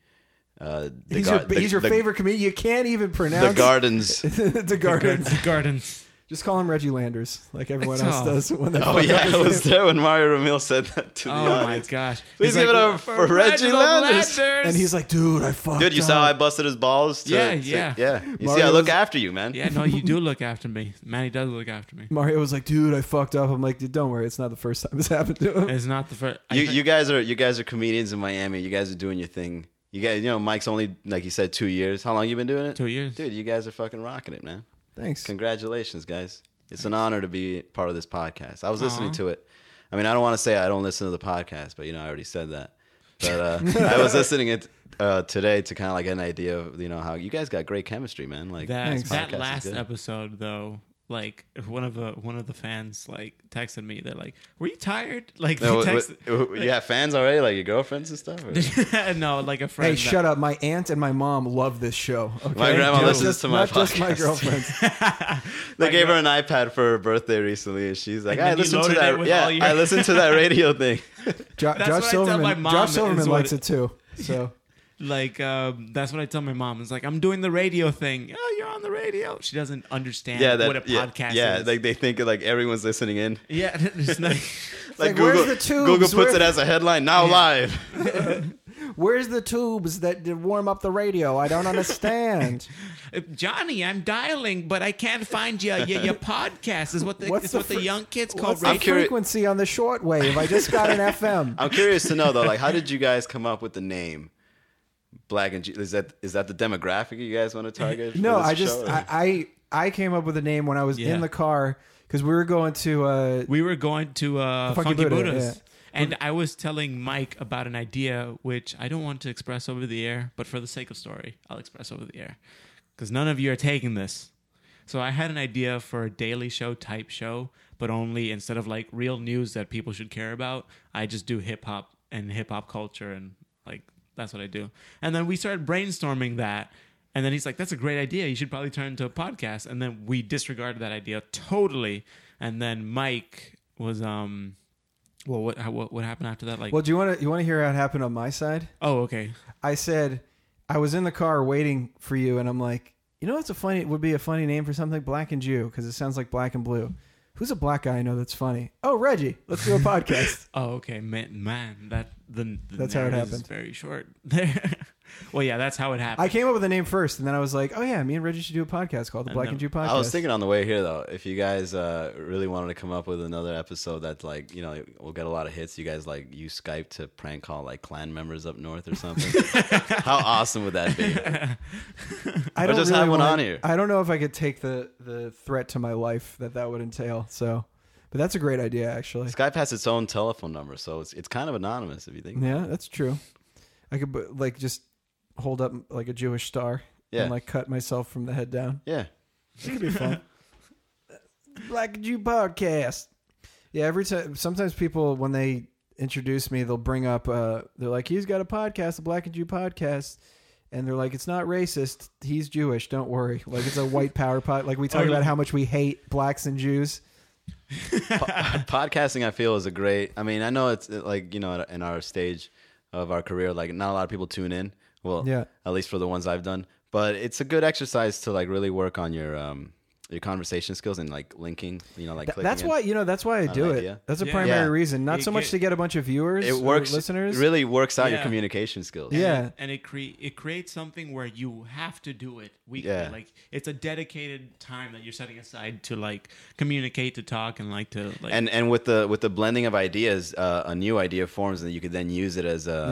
He's your favorite comedian. You can't even pronounce the Gardens. The Gardens. Just call him Reggie Landers, like everyone else does. When they I was there when Mario Ramil said that to the audience. Oh my gosh! Please give it up for Reggie Landers. And he's like, dude, I fucked Dude, you saw how I busted his balls? Yeah. You see, I look after you, man. Yeah, no, you do look after me. Manny does look after me. Mario was like, dude, I fucked up. I'm like, dude, don't worry, it's not the first time it's happened to him. It's not the first. You guys are comedians in Miami. You guys are doing your thing. You guys, Mike's only, like you said, 2 years. How long you been doing it? 2 years. Dude, you guys are fucking rocking it, man. Thanks. Congratulations, guys. It's an honor to be part of this podcast. I was listening to it. I mean, I don't want to say I don't listen to the podcast, but, I already said that. But I was listening it today to kind of like get an idea of, how you guys got great chemistry, man. Like that last episode, though, like one of the fans like texted me. They're like, "Were you tired?" Like, yeah, fans already, like your girlfriends and stuff. No, like a friend. Hey, shut up! My aunt and my mom love this show. Okay? My grandma listens to my podcast. Not just my girlfriends. They gave her an iPad for her birthday recently, and she's like, "I listened to that. I listened to that radio thing." Josh Silverman likes it too. So. Like, that's what I tell my mom. It's like, I'm doing the radio thing. Oh, you're on the radio. She doesn't understand what a podcast is. Yeah, like they think like everyone's listening in. Yeah, it's like Google, where's the tubes? Google puts it as a headline, now live. Where's the tubes that warm up the radio? I don't understand. Johnny, I'm dialing, but I can't find your podcast. Is what the young kids call radio. What's the frequency on the shortwave? I just got an FM. I'm curious to know though, like, how did you guys come up with the name? Black and is that the demographic you guys want to target? No, I came up with a name when I was in the car Because we were going to Funky Buddha, Buddha's. yeah. And I was telling Mike about an idea which I don't want to express over the air, but for the sake of story, I'll express over the air. Because none of you are taking this. So I had an idea for a Daily Show type show, but only instead of like real news that people should care about, I just do hip hop and hip hop culture, and like that's what I do. And then we started brainstorming that. And then he's like, that's a great idea. You should probably turn it into a podcast. And then we disregarded that idea totally. And then Mike was well, what happened after that? Like, Well, do you want to hear how it happened on my side? oh, okay. I said I was in the car waiting for you, and I'm like, you know what's would be a funny name for something? Black and Jew, because it sounds like black and blue. Who's a black guy I know that's funny? Oh, Reggie. Let's do a podcast. Oh, okay, man, that the That's how it narrative is happened. very short there. Well, yeah, that's how it happened. I came up with a name first, and then I was like, oh yeah, me and Reggie should do a podcast called the And Black then- and Jew Podcast. I was thinking on the way here though, if you guys really wanted to come up with another episode that like we'll get a lot of hits, you guys like use Skype to prank call like clan members up north or something. How awesome would that be? I Or don't just have one wanna- on here. I don't know if I could take the threat to my life that would entail. So, but that's a great idea, actually. Skype has its own telephone number, so it's kind of anonymous if you think. Yeah, that's true. I could like just hold up like a Jewish star Yeah. and like cut myself from the head down. Yeah. It could be fun. Black Jew Podcast. Yeah, every time. Sometimes people, when they introduce me, they'll bring up. They're like, "He's got a podcast, the Black and Jew Podcast," and they're like, "It's not racist. He's Jewish. Don't worry. Like it's a white power pod. Like we talk about how much we hate blacks and Jews." Podcasting, I feel, is a great. I mean, I know it's like in our stage of our career, like not a lot of people tune in. Well, Yeah. at least for the ones I've done. But it's a good exercise to like really work on your conversation skills and like linking. Like That's clicking why that's why I on do an it. idea. That's a Yeah. primary Yeah. reason. Not It so much get- to get a bunch of viewers. It works. or listeners. It really works out your Yeah. communication skills. Yeah. and it creates something where you have to do it weekly. Yeah. Like it's a dedicated time that you're setting aside to like communicate, to talk, and like to like. And with the blending of ideas, a new idea forms, and you could then use it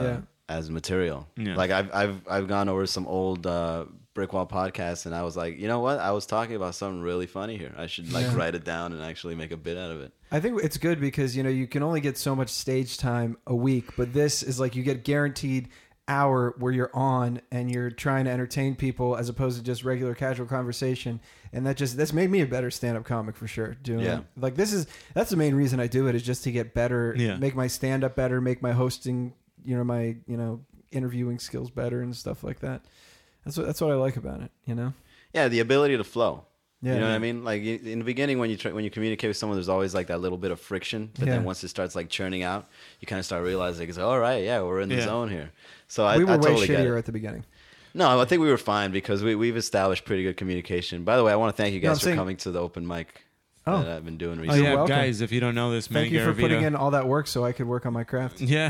as material. Yeah. Like I've gone over some old Brickwall podcasts, and I was like, you know what? I was talking about something really funny here. I should like write it down and actually make a bit out of it. I think it's good because you can only get so much stage time a week, but this is like you get guaranteed hour where you're on and you're trying to entertain people as opposed to just regular casual conversation. And that's made me a better stand-up comic for sure. Doing Yeah. it. Like that's the main reason I do it, is just to get better, Yeah. make my stand-up better, make my hosting, my interviewing skills better and stuff like that. That's what I like about it. Yeah, the ability to flow. Yeah. You know what I mean? Like in the beginning, when you communicate with someone, there's always like that little bit of friction. But Yeah. then once it starts like churning out, you kind of start realizing, it's like, all right, yeah, we're in the Yeah. zone here. So I We were way totally get it. shittier at the beginning. No, I think we were fine because we've established pretty good communication. By the way, I want to thank you No, I'm guys for saying- coming to the open mic Oh. that I've been doing oh recently. yeah, welcome. guys! If you don't know this, man, Thank you for Garavito. putting in all that work so I could work on my craft. Yeah.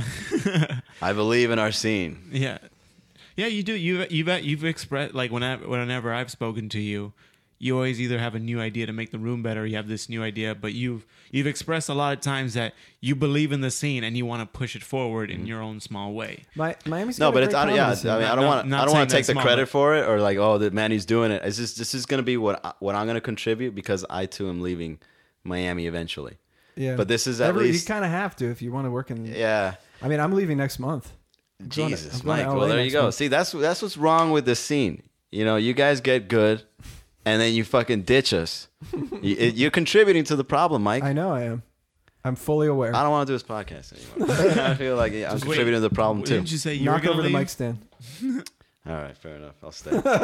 I believe in our scene. Yeah, yeah, you do. You've expressed like whenever I've spoken to you, you always either have a new idea to make the room better, or you have this new idea, but you've expressed a lot of times that you believe in the scene and you want to push it forward in your own small way. Miami's No, got but a it's great I comedy scene. mean, I Not- don't want not I don't saying want to take that's the small, credit but- for it or like, oh, the man he's doing it. It's just this is going to be what I'm going to contribute because I too am leaving Miami eventually. Yeah, But this is at you least kind of have to if you want to work in. yeah. I mean, I'm leaving next month. I'm going to- Jesus, I'm going to Mike. LA Well, there you next go. month. See, that's what's wrong with this scene. You guys get good, and then you fucking ditch us. You're contributing to the problem, Mike. I know I am. I'm fully aware. I don't want to do this podcast anymore. I feel like I'm contributing to the problem too. Didn't you say you were Knock going over to the leave? mic stand. All right, fair enough. I'll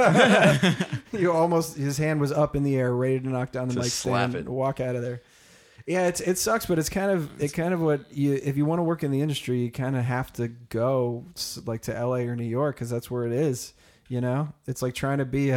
stay. His hand was up in the air, ready to knock down the Just mic slap stand it. and walk out of there. Yeah, it sucks, but it's kind of what if you want to work in the industry, you kind of have to go like to LA or New York because that's where it is. It's like trying to be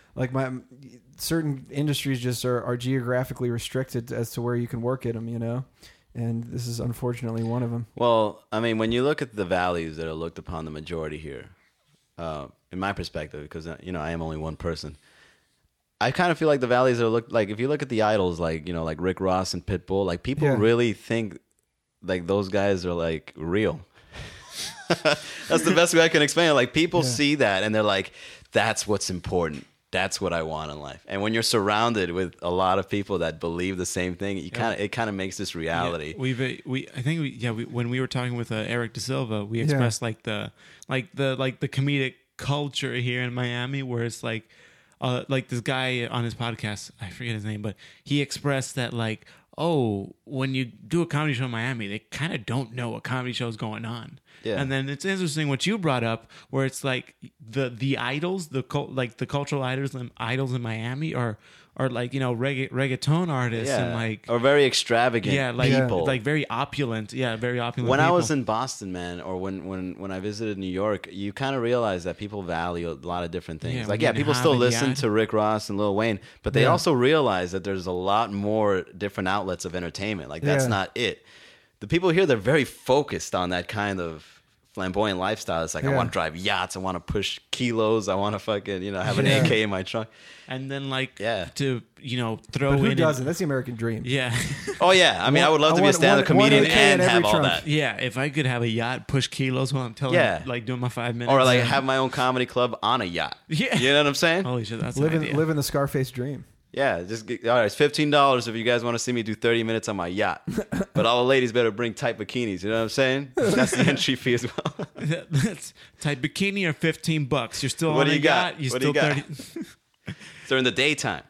certain industries just are geographically restricted as to where you can work at them. And this is unfortunately one of them. Well, I mean, when you look at the valleys that are looked upon the majority here, in my perspective, because I am only one person, I kind of feel like the valleys are looked like if you look at the idols, like like Rick Ross and Pitbull, like people Yeah. really think like those guys are like real. That's the best way I can explain it. Like people Yeah. see that and they're like, that's what's important. That's what I want in life. And when you're surrounded with a lot of people that believe the same thing, it kind of makes this reality. Yeah, when we were talking with Eric Da Silva, we expressed like the comedic culture here in Miami, where it's like this guy on his podcast, I forget his name, but he expressed that like, oh, when you do a comedy show in Miami, they kind of don't know a comedy show is going on. Yeah. And then it's interesting what you brought up, where it's like the idols, the cultural idols in Miami are like, you know, reggaeton artists and like, or very extravagant people, like very opulent, very opulent. When people. I was in Boston, man, or when I visited New York, you kind of realize that people value a lot of different things. People still listen to Rick Ross and Lil Wayne, but they also realize that there's a lot more different outlets of entertainment. Like that's not it. The people here, they're very focused on that kind of flamboyant lifestyle. It's like, I want to drive yachts, I want to push kilos, I want to fucking, you know, have an AK in my trunk. And then like to, you know, throw who in doesn't? That's the American dream. Yeah. Oh yeah. I mean, I would love to be a stand-up comedian and have all that. Yeah, if I could have a yacht, push kilos while I'm like doing my 5 minutes. Or like have my own comedy club on a yacht. Yeah. You know what I'm saying? Holy shit, that's living the Scarface dream. Yeah, just all right. It's $15 if you guys want to see me do 30 minutes on my yacht. But all the ladies better bring tight bikinis. You know what I'm saying? That's the entry fee as well. That's tight bikini or $15. You're still what on do a you yacht. Got? You're what still do you got? 30. During the daytime.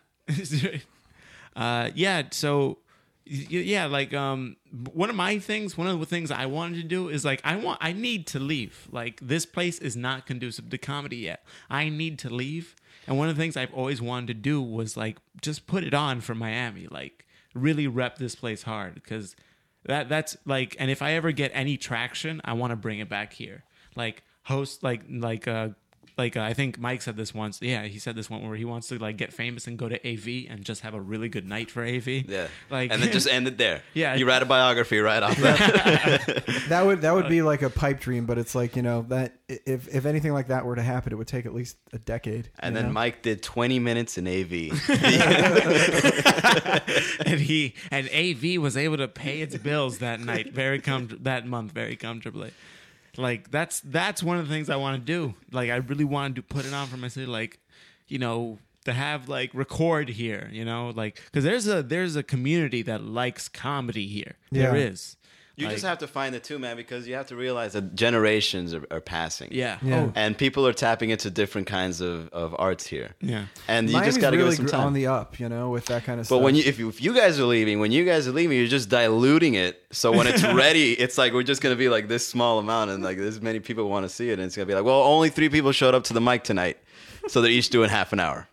So like one of the things I wanted to do is like I need to leave. Like this place is not conducive to comedy yet. I need to leave. And one of the things I've always wanted to do was like just put it on for Miami, like really rep this place hard, because that's like, and if I ever get any traction, I want to bring it back here, like host I think Mike said this once. Yeah, he said this one where he wants to like get famous and go to AV and just have a really good night for AV. Yeah, like and then just end it there. Yeah, you write a biography right off that. that would be like a pipe dream, but it's like, you know, that if anything like that were to happen, it would take at least a decade. And then Mike did 20 minutes in AV, and AV was able to pay its bills that night that month very comfortably. Like that's one of the things I want to do. Like I really want to put it on for my city. Like, you know, to have like record here. You know, like because there's a community that likes comedy here. There is. You just have to find it too, man, because you have to realize that generations are passing. Yeah. And people are tapping into different kinds of arts here. Yeah. And you Miami's just got to really give it some time. on the up, you know, with that kind of but stuff. But if you guys are leaving, you're just diluting it. So when it's ready, it's like we're just going to be like this small amount, and like this many people want to see it, and it's going to be like, well, only 3 people showed up to the mic tonight. So they're each doing half an hour.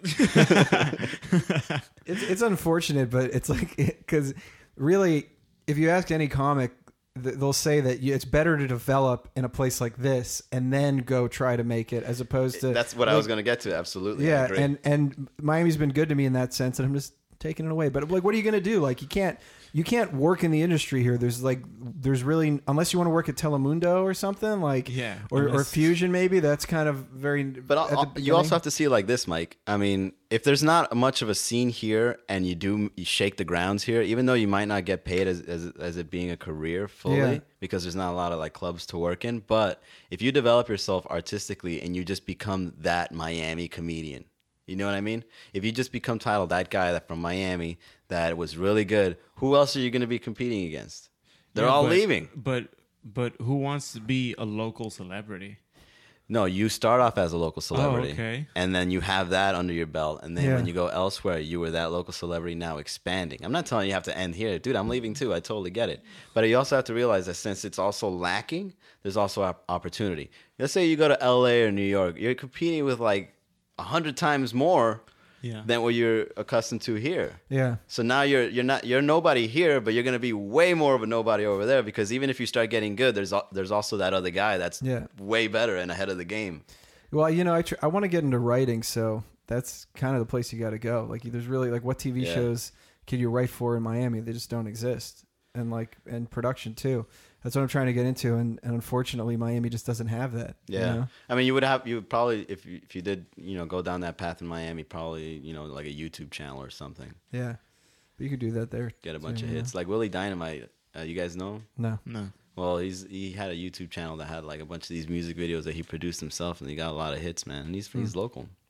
It's unfortunate, but it's like, because really, if you ask any comic, they'll say that it's better to develop in a place like this and then go try to make it, as opposed to. That's what I was going to get to. Absolutely. Yeah, and Miami's been good to me in that sense, and I'm just taking it away. But like, what are you going to do? Like, you can't work in the industry here. There's really, unless you want to work at Telemundo or something, like, or Fusion maybe. That's kind of very. But you also have to see it like this, Mike. I mean, if there's not much of a scene here, and you shake the grounds here, even though you might not get paid as it being a career fully, because there's not a lot of like clubs to work in. But if you develop yourself artistically and you just become that Miami comedian. You know what I mean? If you just become titled that guy that from Miami that was really good, who else are you going to be competing against? They're all leaving. But who wants to be a local celebrity? No, you start off as a local celebrity. Oh, okay. And then you have that under your belt. And then when you go elsewhere, you were that local celebrity now expanding. I'm not telling you have to end here. Dude, I'm leaving too. I totally get it. But you also have to realize that since it's also lacking, there's also opportunity. Let's say you go to LA or New York. You're competing with like 100 times more than what you're accustomed to here. Yeah. So now you're nobody here, but you're going to be way more of a nobody over there, because even if you start getting good, there's also that other guy that's way better and ahead of the game. Well, you know, I want to get into writing, so that's kind of the place you got to go. Like, there's really like, what TV shows can you write for in Miami? They just don't exist, and production too. That's what I'm trying to get into, and unfortunately, Miami just doesn't have that. Yeah, you know? I mean, you would probably if you did, you know, go down that path in Miami, probably, you know, like a YouTube channel or something. Yeah, but you could do that there. Get a bunch of hits, like Willie Dynamite. You guys know him? No. Well, he had a YouTube channel that had like a bunch of these music videos that he produced himself, and he got a lot of hits, man. And he's local.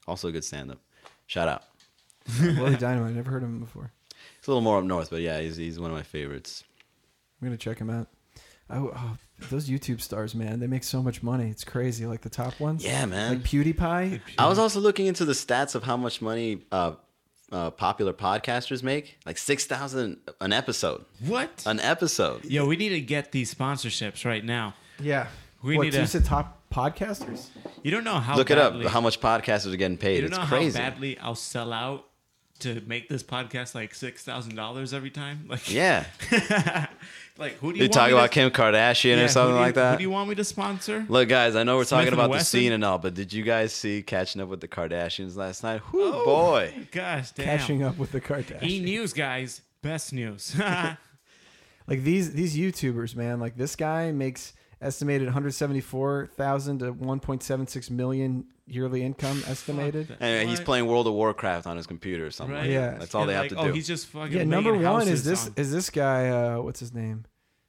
Also a good stand-up. Shout out. Willie Dynamite. Never heard of him before. He's a little more up north, but yeah, he's one of my favorites. I'm gonna check him out. Those YouTube stars, man, they make so much money. It's crazy. Like the top ones. Yeah, man. Like PewDiePie. I was also looking into the stats of how much money popular podcasters make. Like $6,000 an episode. What? An episode. Yo, we need to get these sponsorships right now. Yeah. We What? need You to. said top podcasters? You don't know how. Look badly, it up. How much podcasters are getting paid? You don't It's know crazy. how badly I'll sell out to make this podcast like $6,000 every time. Like, Yeah. like who do you You want talk me about to, Kim Kardashian yeah, or something who do you- like that. Who do you want me to sponsor? Look, guys, I know we're Smith talking and about the Wesson? scene and all, but did you guys see Catching Up with the Kardashians last night? Whoo, Oh, boy. Gosh, damn. Catching up with the Kardashians. E News, guys. Best news. Like these YouTubers, man. Like this guy makes estimated 174,000 to 1.76 million yearly income estimated. And he's What? playing World of Warcraft on his computer or something. Right. Like Yeah. that. That's all And they have like, to oh, do. he's just fucking. Yeah, number making one houses is this on guy. What's his name?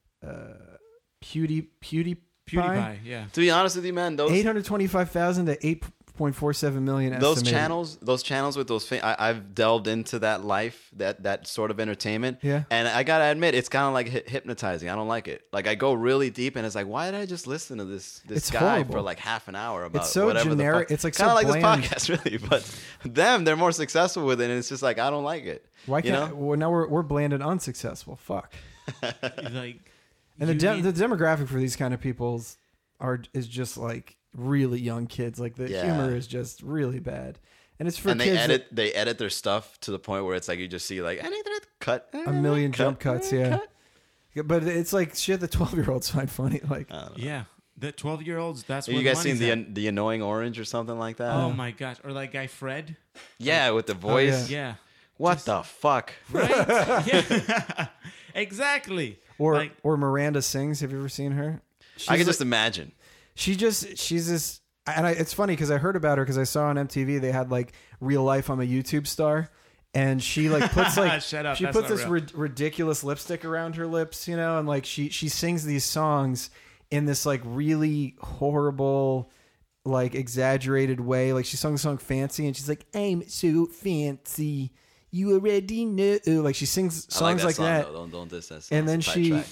PewDiePie. PewDiePie. Yeah. To be honest with you, man, those 825,000 to 8.47 million. those estimated. channels with those I've delved into that life, that sort of entertainment. Yeah. And I gotta admit, it's kind of like hypnotizing. I don't like it. Like I go really deep, and it's like, why did I just listen to this It's guy horrible. for like half an hour about It's so whatever generic. the fuck? It's like kind of so like bland. this podcast, really. But they're more successful with it, and it's just like I don't like it. Why you can't? know? Well, now we're bland and unsuccessful. Fuck. Like. And you the need- demographic for these kind of people's is just like really young kids. Like the Yeah. humor is just really bad, and it's for And kids. they edit their stuff to the point where it's like you just see like cut a million jump cuts. Yeah. But it's like shit that 12-year-olds find funny. Like Yeah. The 12-year-olds. That's You what guys seen money's at. the annoying orange or something like that? Oh my gosh! Or like guy Fred. Yeah, with the voice. yeah. Yeah. What the fuck? Right. Yeah. Exactly. or Miranda Sings. Have you ever seen her? I can She's just imagine. she's this, and it's funny because I heard about her because I saw on MTV they had like real life I'm a YouTube star, and she like puts like Shut up, she that's puts not this real. ridiculous lipstick around her lips, you know, and like she sings these songs in this like really horrible, like exaggerated way. Like she sung the song Fancy, and she's like, I'm so fancy, you already know. Like she sings I like songs that like song, that. Though. Don't diss that. And then It's a tight track.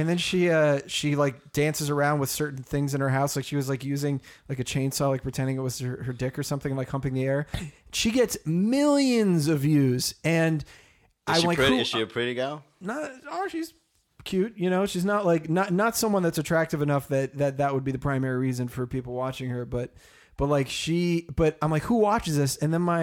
she like dances around with certain things in her house. Like she was like using like a chainsaw, like pretending it was her dick or something, and like humping the air. She gets millions of views, and Is she like, pretty? who- Is she a pretty gal? she's cute. You know, she's not like not someone that's attractive enough that would be the primary reason for people watching her. But I'm like, who watches this? And then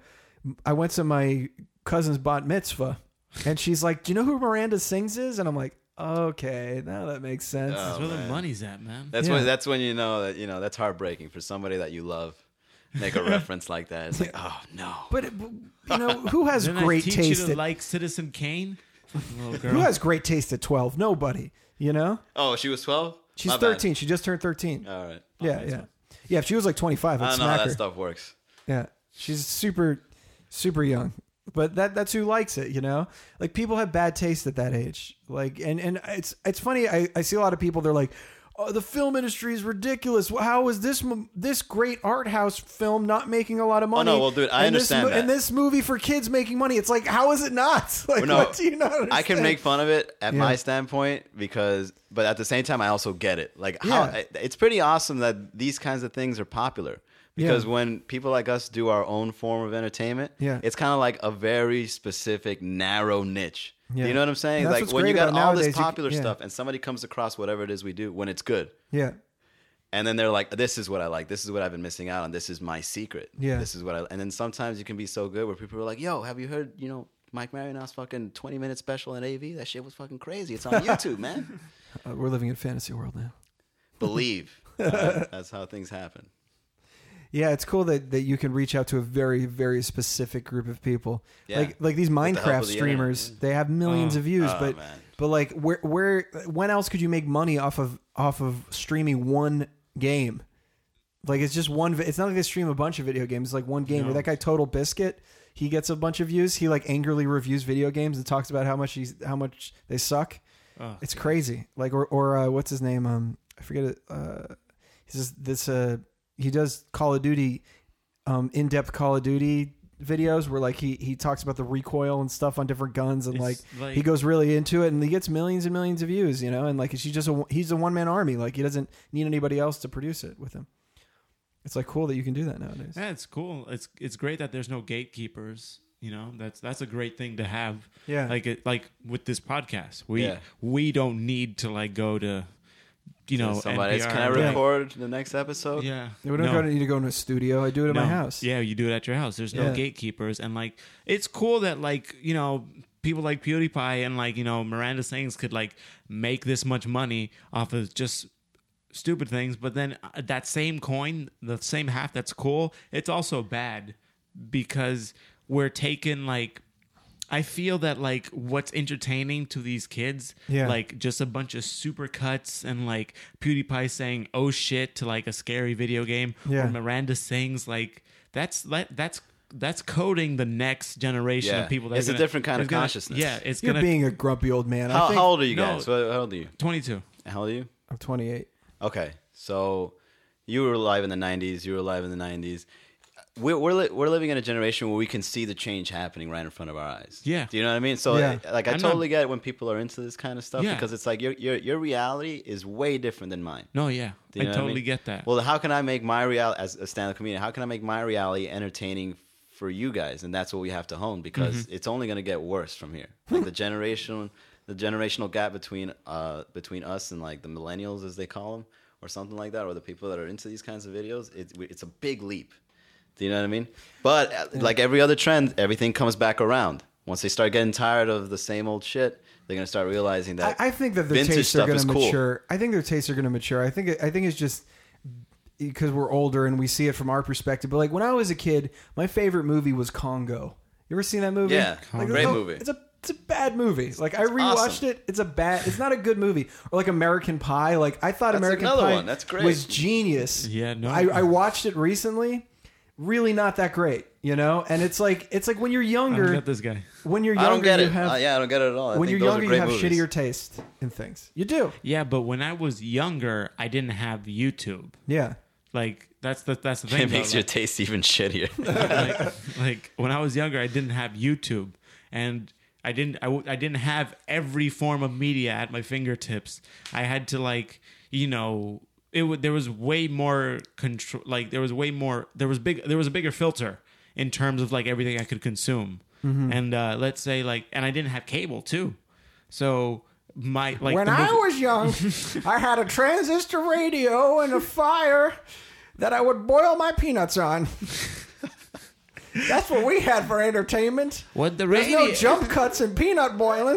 I went to my cousin's bat mitzvah, and she's like, do you know who Miranda Sings is? And I'm like, okay, now that makes sense. That's where the man. money's at, man. That's when you know that that's heartbreaking for somebody that you love. Make a reference like that. It's like, oh no. But you know, who has Didn't I great teach taste? you to At, like Citizen Kane? Little girl. who has great taste at 12? Nobody. You know, Oh, she was 12. she's 13. She just turned 13. All right. Yeah. If she was like 25, I I'd don't know how smack that her. stuff works. Yeah, she's super young, but that's who likes it. You know, like people have bad taste at that age. Like, and it's funny. I see a lot of people. They're like, oh, the film industry is ridiculous. How is this great art house film not making a lot of money? no, well, dude, I and understand that. And this movie for kids making money. It's like, how is it not? Like, Well, no, what do you not understand? I can make fun of it at Yeah. my standpoint but at the same time, I also get it. Like, Yeah. it's pretty awesome that these kinds of things are popular. Because when people like us do our own form of entertainment, Yeah. it's kind of like a very specific, narrow niche. Yeah. You know what I'm saying? And that's Like what's when you great got about all this nowadays, popular yeah. stuff and somebody comes across whatever it is we do when it's good. Yeah. And then they're like, this is what I like. This is what I've been missing out on. This is my secret. Yeah. This is what I... And then sometimes you can be so good where people are like, yo, have you heard, Mike Marino's fucking 20-minute special on AV? That shit was fucking crazy. It's on YouTube, man. We're living in fantasy world now. Believe. That's how things happen. Yeah, it's cool that you can reach out to a very, very specific group of people. Yeah. Like these the help Minecraft of the streamers, internet. they have millions of views, Oh, man. but like when else could you make money off of streaming one game? Like it's just one. It's not like they stream a bunch of video games. It's like one game. No. Where that guy Total Biscuit, he gets a bunch of views. He like angrily reviews video games and talks about how much they suck. Oh, It's crazy. Like or what's his name? I forget it. He's just this. He does Call of Duty in-depth Call of Duty videos where like he talks about the recoil and stuff on different guns, and like he goes really into it, and he gets millions and millions of views, and like he's a one-man army. Like he doesn't need anybody else to produce it with him. It's like cool that you can do that nowadays. Yeah, it's cool. It's great that there's no gatekeepers. That's a great thing to have. Yeah. Like with this podcast, we don't need to like go to, somebody else. NPR. Can I record the next episode? Yeah. We don't need to go into a studio. I do it at my house. Yeah, you do it at your house. There's no gatekeepers, and like it's cool that like people like PewDiePie and like Miranda Sings could like make this much money off of just stupid things, but then that same coin, the same half that's cool, it's also bad because we're taking like, I feel that like what's entertaining to these kids, like just a bunch of super cuts and like PewDiePie saying "oh shit" to like a scary video game, or Miranda Sings, like that's coding the next generation of people. It's a different kind of consciousness. Yeah, You're being a grumpy old man. How old are you guys? How old are you? 22. How old are you? I'm 28. Okay, so you were alive in the 90s. You were alive in the 90s. We're living in a generation where we can see the change happening right in front of our eyes. Yeah. Do you know what I mean? So like I totally get when people are into this kind of stuff, because it's like your reality is way different than mine. No, yeah. I totally get that. Well, how can I make my reality as a stand-up comedian? How can I make my reality entertaining for you guys? And that's what we have to hone, because it's only going to get worse from here. Like the generational gap between us and like the millennials, as they call them, or something like that, or the people that are into these kinds of videos, it's a big leap. Do you know what I mean? But like every other trend, everything comes back around. Once they start getting tired of the same old shit, they're gonna start realizing that I think that their tastes are gonna mature. Cool. I think their tastes are gonna mature. I think it's just because we're older and we see it from our perspective. But like when I was a kid, my favorite movie was Congo. You ever seen that movie? Yeah, like, great movie. It's a bad movie. Like I rewatched it. It's not a good movie. Or like American Pie. Like I thought American Pie was genius. Yeah, no. I watched it recently. Really not that great, And it's like when you're younger. I don't get this guy. When you're younger, I don't get it. I don't get it at all. When you're younger, you have shittier taste in things. You do. Yeah, but when I was younger, I didn't have YouTube. Yeah. Like that's the thing. It makes your taste even shittier. like when I was younger, I didn't have YouTube, and I didn't have every form of media at my fingertips. I had to there was way more control. Like there was a bigger filter in terms of like everything I could consume. And let's say and I didn't have cable too. So when I was young, I had a transistor radio and a fire that I would boil my peanuts on. That's what we had for entertainment. What the radio? radio? There's no jump cuts and peanut boiling.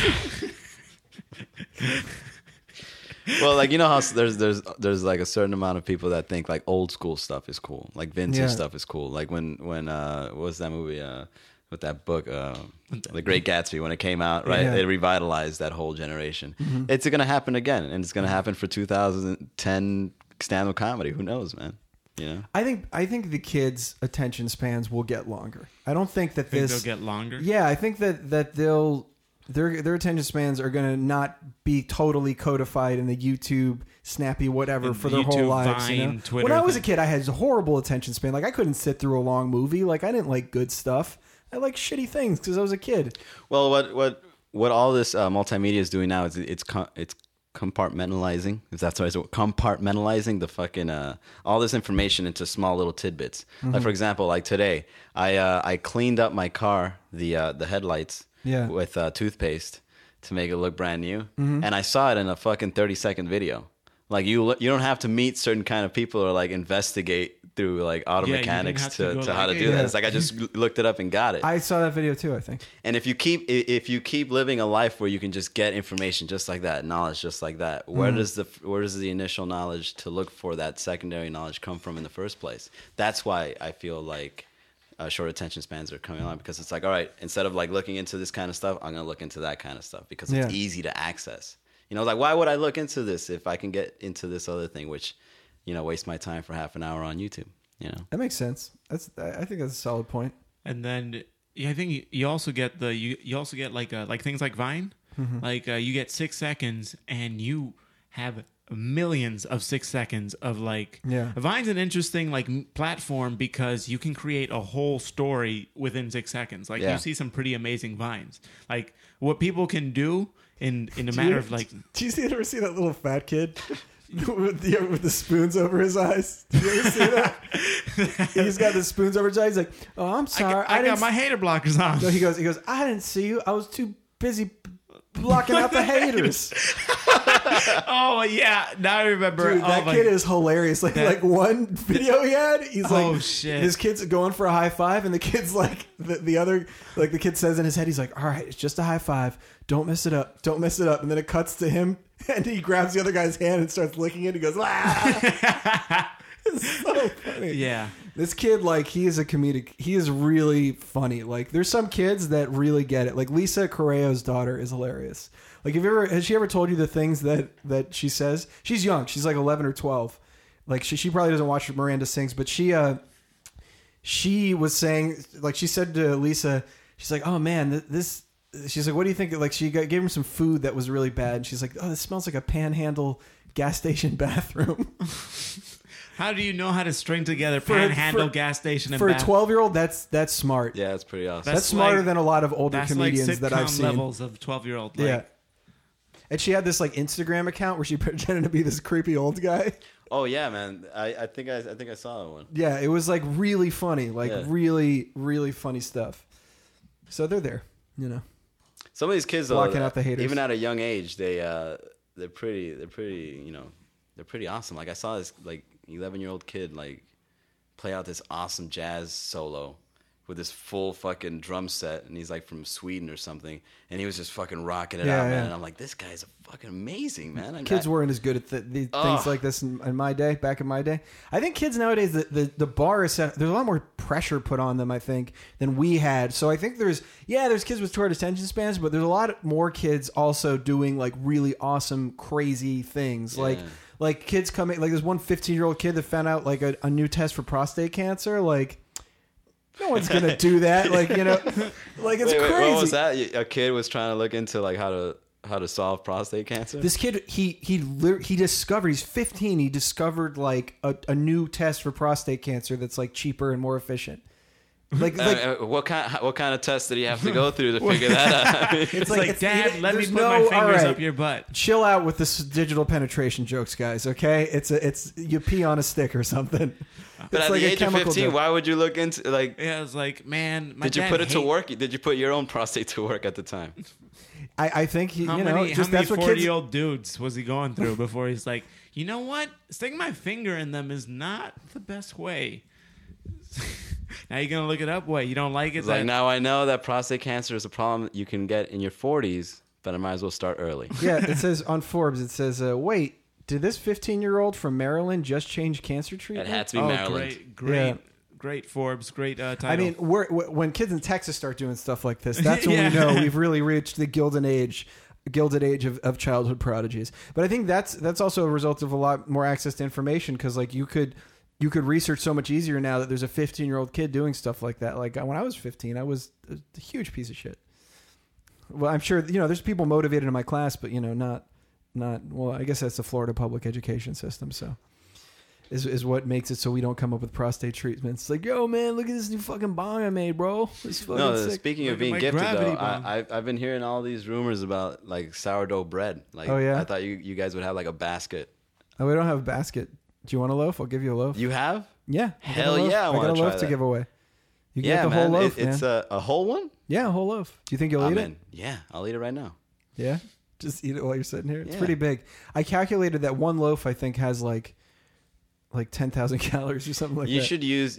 Well, like how there's like a certain amount of people that think like old school stuff is cool, like vintage stuff is cool. Like when what was that movie with that book, The Great Gatsby, when it came out, right? It revitalized that whole generation. It's gonna happen again, and it's gonna happen for 2010 stand-up comedy. Who knows, man? I think the kids' attention spans will get longer. I don't think that they'll get longer. Yeah, I think that they'll. Their attention spans are going to not be totally codified in the YouTube, Snappy, whatever for their whole lives. Vine, Twitter when I was a kid, I had a horrible attention span. Like I couldn't sit through a long movie. Like I didn't like good stuff. I like shitty things because I was a kid. Well, what all this multimedia is doing now is it's compartmentalizing. If that's what it's compartmentalizing the fucking all this information into small little tidbits. Like for example, like today, I cleaned up my car, the headlights. With toothpaste to make it look brand new. And I saw it in a fucking 30-second video. Like you don't have to meet certain kind of people or like investigate through like auto mechanics to how to do that. It's like I just looked it up and got it. I saw that video too, I think. And if you keep living a life where you can just get information just like that, knowledge just like that, where does the initial knowledge to look for that secondary knowledge come from in the first place? That's why I feel like short attention spans are coming on, because it's like, all right, instead of like looking into this kind of stuff, I'm going to look into that kind of stuff because it's easy to access. Like why would I look into this if I can get into this other thing, which, waste my time for half an hour on YouTube, That makes sense. I think that's a solid point. And then I think you also get you also get like things like Vine, like you get 6 seconds and you have millions of 6 seconds of like Yeah. Vine's an interesting like platform because you can create a whole story within 6 seconds. Like Yeah. you see some pretty amazing Vines. Like what people can do in a matter of like Do you ever see that little fat kid with the spoons over his eyes? Did you ever see that? He's got the spoons over his eyes. He's like, "Oh, I'm sorry, I didn't got my hater blockers on. No, he goes, I didn't see you. I was too busy blocking out the haters. Oh yeah, now I remember. Dude, that kid is hilarious. Like one video he had, he's like, Oh, shit. His kid's going for a high five, and the kid's like, the other, like the kid says in his head, he's like, all right, it's just a high five. Don't mess it up. Don't mess it up. And then it cuts to him, and he grabs the other guy's hand and starts licking it. He goes, ah. It's so funny. Yeah. This kid, like, he is a comedic. He is really funny. Like, there's some kids that really get it. Like, Lisa Correa's daughter is hilarious. Like, has she ever told you the things that she says? She's young. She's like 11 or 12. Like, she probably doesn't watch Miranda Sings, but she was saying, like, she said to Lisa, she's like, oh man, this. She's like, what do you think? Like, she gave him some food that was really bad, and she's like, oh, this smells like a Panhandle gas station bathroom. How do you know how to string together Panhandle gas station and for bath? a 12-year-old? That's smart. Yeah, that's pretty awesome. That's smarter like- than a lot of older That's comedians like that I've sitcom seen. levels of 12-year-old. Like, Yeah. And she had this like Instagram account where she pretended to be this creepy old guy. Oh yeah, man. I think I saw that one. Yeah, it was like really funny, like Yeah. really, really funny stuff. So they're there, you know. Some of these kids, though, Blocking out the haters. even at a young age, they're pretty, you know, they're pretty awesome. Like I saw this like 11-year-old kid like play out this awesome jazz solo with this full fucking drum set, and he's like from Sweden or something, and he was just fucking rocking it Yeah, out, man. yeah. And I'm like, this guy's fucking amazing, man. And Kids weren't as good at things Ugh. like this in my day, back in my day. I think kids nowadays, the bar is set, there's a lot more pressure put on them, I think, than we had. So I think there's kids with short attention spans, but there's a lot more kids also doing like really awesome, crazy things. Yeah. Like kids coming, like there's one 15-year-old kid that found out like a new test for prostate cancer. Like, no one's going to do that. Like, you know, like it's Wait, crazy. what was that? A kid was trying to look into like how to solve prostate cancer. This kid, he discovered, he's 15. He discovered like a new test for prostate cancer that's like cheaper and more efficient. Like what kind of test did he have to go through to figure that out? It's like, Dad, let me there's put my all fingers right, up your butt. chill out with this digital penetration jokes, guys. Okay, it's you pee on a stick or something. But It's at like the a age of chemical 15, joke. why would you look into like? Yeah, I was like, man, my Did you dad put it to hate- work? Did you put your own prostate to work at the time? I think How you know, many just that's what kids. 40-year-old dudes was he going through before he's like, you know what? Sticking my finger in them is not the best way. Now you're gonna look it up. What, you don't like it? It's like, now I know that prostate cancer is a problem that you can get in your 40s, but I might as well start early. Yeah, it says on Forbes. It says, wait, did this 15-year-old from Maryland just change cancer It treatment? had to be Oh, Maryland. great Forbes, great title. I mean, when kids in Texas start doing stuff like this, that's when Yeah. we know we've really reached the gilded age of childhood prodigies. But I think that's also a result of a lot more access to information, because like you could research so much easier now that there's a 15-year-old kid doing stuff like that. Like when I was 15, I was a huge piece of shit. Well, I'm sure there's people motivated in my class, but not. Well, I guess that's the Florida public education system. So. Is what makes it so we don't come up with prostate treatments. It's like, yo, man, look at this new fucking bong I made, bro. It's fucking No, sick. speaking Look of at being my gifted, gravity though, bomb. I've been hearing all these rumors about like sourdough bread. Like, Oh, yeah? I thought you guys would have like a basket. Oh, we don't have a basket. Do you want a loaf? I'll give you a loaf. You have? Yeah. I got Hell a loaf. yeah, I I got wanna a try loaf to that. give away. You can Yeah, get the man. whole loaf, It's man. a whole one? Yeah, a whole loaf. Do you think you'll I'm eat in. it? Yeah, I'll eat it right now. Yeah. Just eat it while you're sitting here. It's Yeah. pretty big. I calculated that one loaf I think has like 10,000 calories or something like You that. should use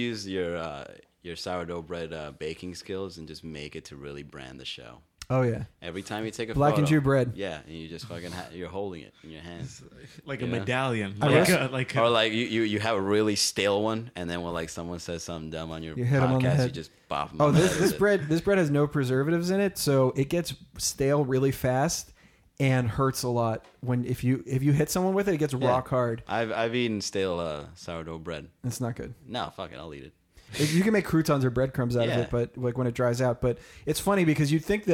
your sourdough bread baking skills and just make it to really brand the show. Oh yeah. Every time you take a Black and photo, Jew bread. Yeah, and you just fucking you're holding it in your hands. like a Yeah. medallion. I Like guess- like Or like you have a really stale one, and then when like someone says something dumb on your You hit 'em on the podcast, you head. just bop them. Oh, on the head this with it. bread has no preservatives in it, so it gets stale really fast and hurts a lot. If you hit someone with it, it gets Yeah. rock hard. I've eaten stale sourdough bread. It's not good. No, fuck it, I'll eat it. You can make croutons or breadcrumbs out of Yeah. it, but like when it dries out. But it's funny because you'd think that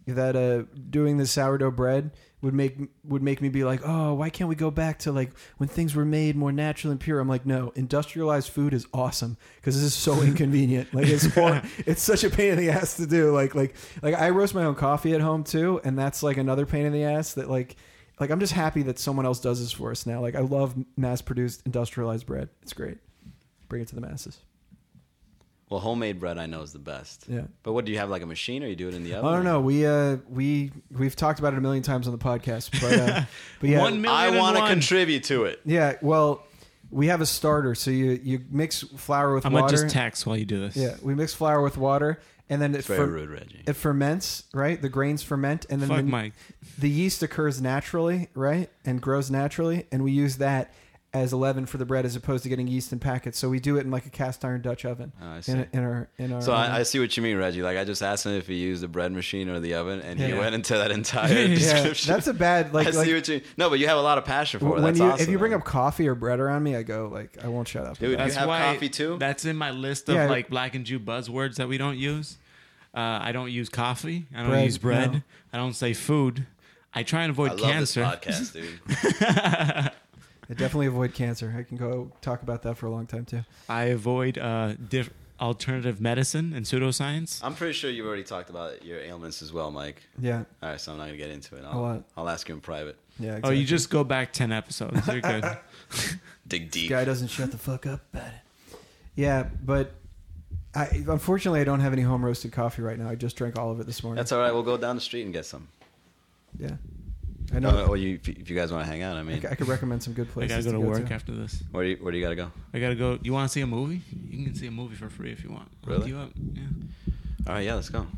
doing the sourdough bread would make me be like, oh, why can't we go back to like when things were made more natural and pure? I'm like, no, industrialized food is awesome because this is so inconvenient. Like it's such a pain in the ass to do. Like I roast my own coffee at home too, and that's like another pain in the ass that like I'm just happy that someone else does this for us now. Like I love mass produced industrialized bread. It's great. Bring it to the masses. Well, homemade bread I know is the best. Yeah. But what do you have, like a machine, or you do it in the oven? I don't know. We've talked about it a million times on the podcast, but yeah, 1 million I want to and one. contribute to it. yeah. Well, we have a starter, so you mix flour with I'm water. gonna just text while you do this. Yeah, we mix flour with water, and then It's very rude, Reggie. it ferments. Right, the grains ferment, and then Fuck Mike. the yeast occurs naturally, right, and grows naturally, and we use that as a leaven for the bread as opposed to getting yeast in packets. So we do it in like a cast iron Dutch oven. Oh, I see. in our So oven. I see what you mean, Reggie. Like I just asked him if he used the bread machine or the oven, and he Yeah. went into that entire Yeah, description. that's a bad like. I see what you. No, but you have a lot of passion for it. when That's you awesome. if you bring man. up coffee or bread around me, I go like I won't shut up. Dude, about it. you have coffee too? That's in my list of Yeah. like Black and Jew buzzwords that we don't use. I don't use coffee. I don't Bread, use bread. no. I don't say food. I try and I avoid love cancer. this podcast, dude. I definitely avoid cancer. I can go talk about that for a long time too. I avoid alternative medicine and pseudoscience. I'm pretty sure you've already talked about your ailments as well, Mike. Yeah, All right, so I'm not gonna get into it. A lot. I'll ask you in private. yeah. Oh, Exactly. you just go back 10 episodes. You're good. Dig deep. Guy doesn't shut the fuck up about it. Yeah, but unfortunately I don't have any home roasted coffee right now. I just drank all of it this morning. That's all right. We'll go down the street and get some. Yeah, I know. Or if you guys want to hang out, I mean, I could recommend some good I places. gotta go to work to. after this. where do you gotta go? I gotta go. You want to see a movie? You can see a movie for free if you want. I'll hook Really? you up. Yeah. All right, yeah, let's go.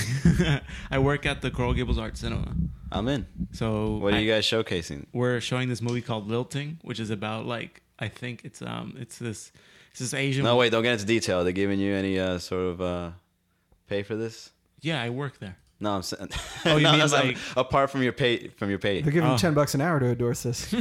I work at the Coral Gables Art Cinema. I'm in. So What are you guys showcasing? We're showing this movie called Lilting, which is about like I think it's this Asian. No, wait, don't get into detail. They giving you any sort of pay for this? Yeah, I work there. No, I'm saying. Oh, you no, mean that's like- apart from your pay? From your pay. They're giving Oh. $10 an hour to endorse this.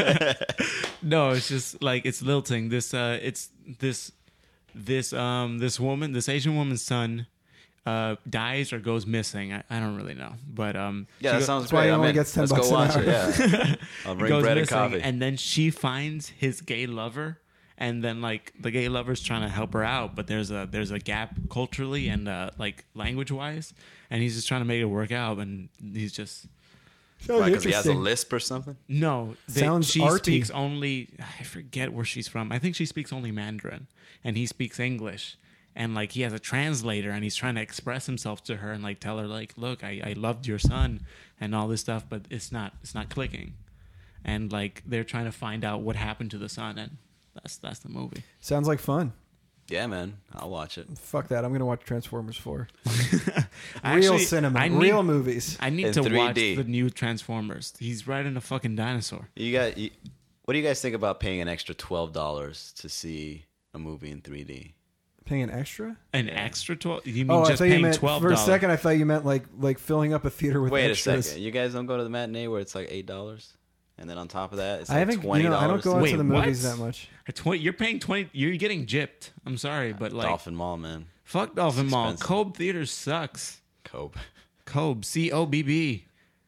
No, it's just like it's Lilting. It's this Asian woman's son dies or goes missing. I don't really know, but Yeah, she that go- sounds That's why great. he I'm only in. gets Let's $10 go an watch hour. it. Yeah, I'll bring goes bread and missing, coffee. and then she finds his gay lover, and then like the gay lover's trying to help her out, but there's a gap culturally and like language wise, and he's just trying to make it work out, and he's just Why? Because he has a interesting. lisp or something. no. Sounds she arty. speaks only. I forget where she's from. I think she speaks only Mandarin, and he speaks English. And like he has a translator, and he's trying to express himself to her and like tell her like, look, I loved your son and all this stuff, but it's not clicking. And like they're trying to find out what happened to the son, and that's the movie. Sounds like fun. Yeah, man, I'll watch it. Fuck that. I'm going to watch Transformers 4. Actually, Real cinema. I need- Real movies. I need In to 3D. watch the new Transformers. He's riding a fucking dinosaur. What do you guys think about paying an extra $12 to see a movie in 3D? Paying an extra? An extra 12? You mean Oh, I just thought you paying meant $12? for a second. I thought you meant like filling up a theater with Wait extras. a second, you guys don't go to the matinee where it's like $8, and then on top of that, it's I like haven't. $20. I don't go Wait, into the movies what? that much. You're paying 20. You're getting gypped. I'm sorry, but like Dolphin Mall, man. fuck Dolphin It's Mall. expensive. Cobb Theater sucks. Cope. Cobb, COBB.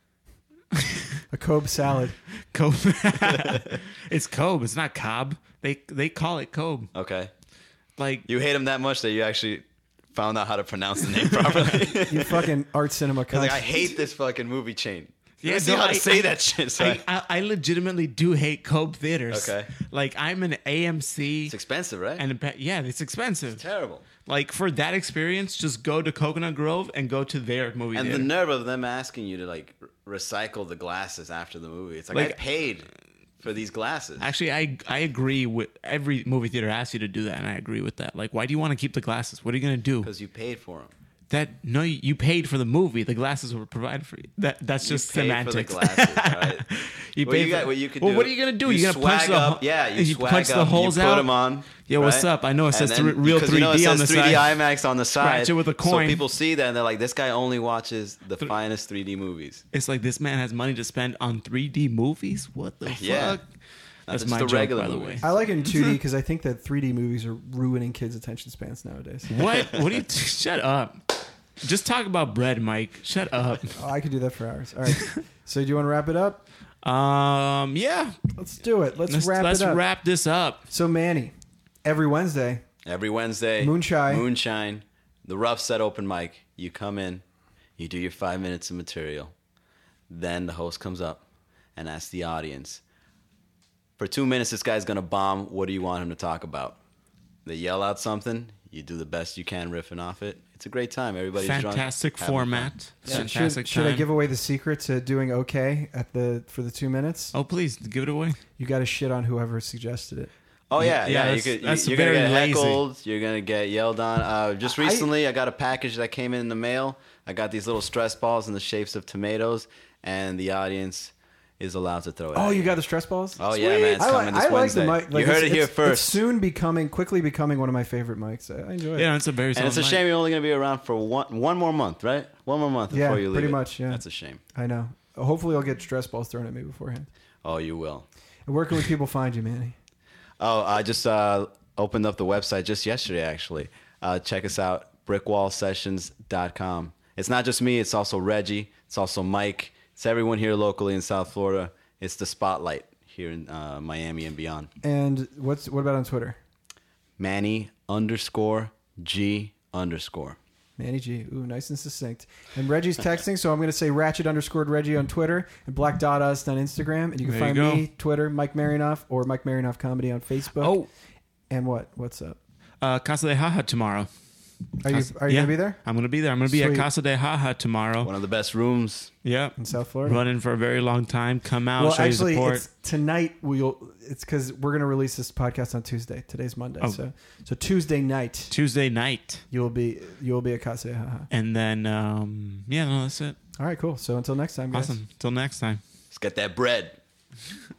A Cobb salad. Cobb. It's Cobb. It's not Cobb. They call it Cobb. Okay. Like You hate him that much that you actually found out how to pronounce the name properly. You fucking art cinema I was cunt. like, I hate this fucking movie chain. Yeah, Yeah, see no, how to I- say I- that shit. So I legitimately do hate Cobb Theaters. Okay. Like I'm an AMC it's expensive, right? and yeah, it's expensive. terrible. Like for that experience, just go to Coconut Grove and go to their movie And theater. the nerve of them asking you to like recycle the glasses after the movie. It's like I Like- paid for these glasses. Actually, I agree with every movie theater asks you to do that, and I agree with that. Like, why do you want to keep the glasses? What are you gonna do? Because you paid for them. No, you paid for the movie. The glasses were provided for you. That's just you paid semantics. for the glasses, right? You Well, paid you for- got what you could well, do. what are you gonna do? You You're gonna punch swag the up. Yeah, you swag punch up. the holes you out. put them on. Yeah, what's right? up? I know it says And then- real because, you know, 3D it on says the 3D side. IMAX on the side. Scratch it with a coin. So people see that and they're like, this guy only watches the finest 3D movies. It's like this man has money to spend on 3D movies. What the Yeah. fuck? Not That's just my the joke, regular by the movies. way. I like it in 2D because I think that 3D movies are ruining kids' attention spans nowadays. What? What do you? Shut up. Just talk about bread, Mike. Shut up. Oh, I could do that for hours. All right. So do you want to wrap it up? Yeah. Let's do it. Let's wrap Let's it up. wrap this up. So Manny, every Wednesday, Moonshine, the Rough Set open mic. You come in, you do your 5 minutes of material. Then the host comes up and asks the audience, for 2 minutes, this guy's going to bomb. What do you want him to talk about? They yell out something. You do the best you can riffing off it. It's a great time. Everybody's Fantastic drunk, having format. Yeah. Fantastic Should I time. give away the secret to doing okay for the 2 minutes? Oh, please give it away. You got to shit on whoever suggested it. Oh yeah. That's You're gonna very get lazy. heckled. You're gonna get yelled on. Just recently, I got a package that came in the mail. I got these little stress balls in the shapes of tomatoes, and the audience is allowed to throw it. Oh, at you got the stress balls? Oh yeah, man! It's coming this Wednesday. Like, you heard it here It's first. soon quickly becoming one of my favorite mics. I enjoy it. Yeah, it's a very. And it's a solid shame you're only gonna be around for one more month, right? One more month before you leave. pretty it. much. Yeah, That's a shame. I know. Hopefully, I'll get stress balls thrown at me beforehand. Oh, you will. And where can people find you, Manny? Oh, I just opened up the website just yesterday, actually. Check us out, brickwallsessions.com. It's not just me. It's also Reggie. It's also Mike. It's everyone here locally in South Florida. It's the spotlight here in Miami and beyond. And what about on Twitter? Manny_G_. Manny G. Ooh, nice and succinct. And Reggie's texting, so I'm going to say Ratchet_Reggie on Twitter and Black Dot Us on Instagram. And you can There you find go. me, Twitter, Mike Marinoff, or Mike Marinoff Comedy on Facebook. Oh, And what's up? Casa de Jaja tomorrow. Are you Yeah. going to be there? I'm going to be there. I'm going to be at Sweet. Casa de Jaja tomorrow. One of the best rooms. Yep. In South Florida? Running for a very long time. Come out, Well, show actually, your support. it's tonight. It's because we're going to release this podcast on Tuesday. Today's Monday, Oh. so Tuesday night Tuesday night. you'll be at Casa de Jaja. And then, that's it. All right, cool. So until next time, guys. Awesome. Till next time. Let's get that bread.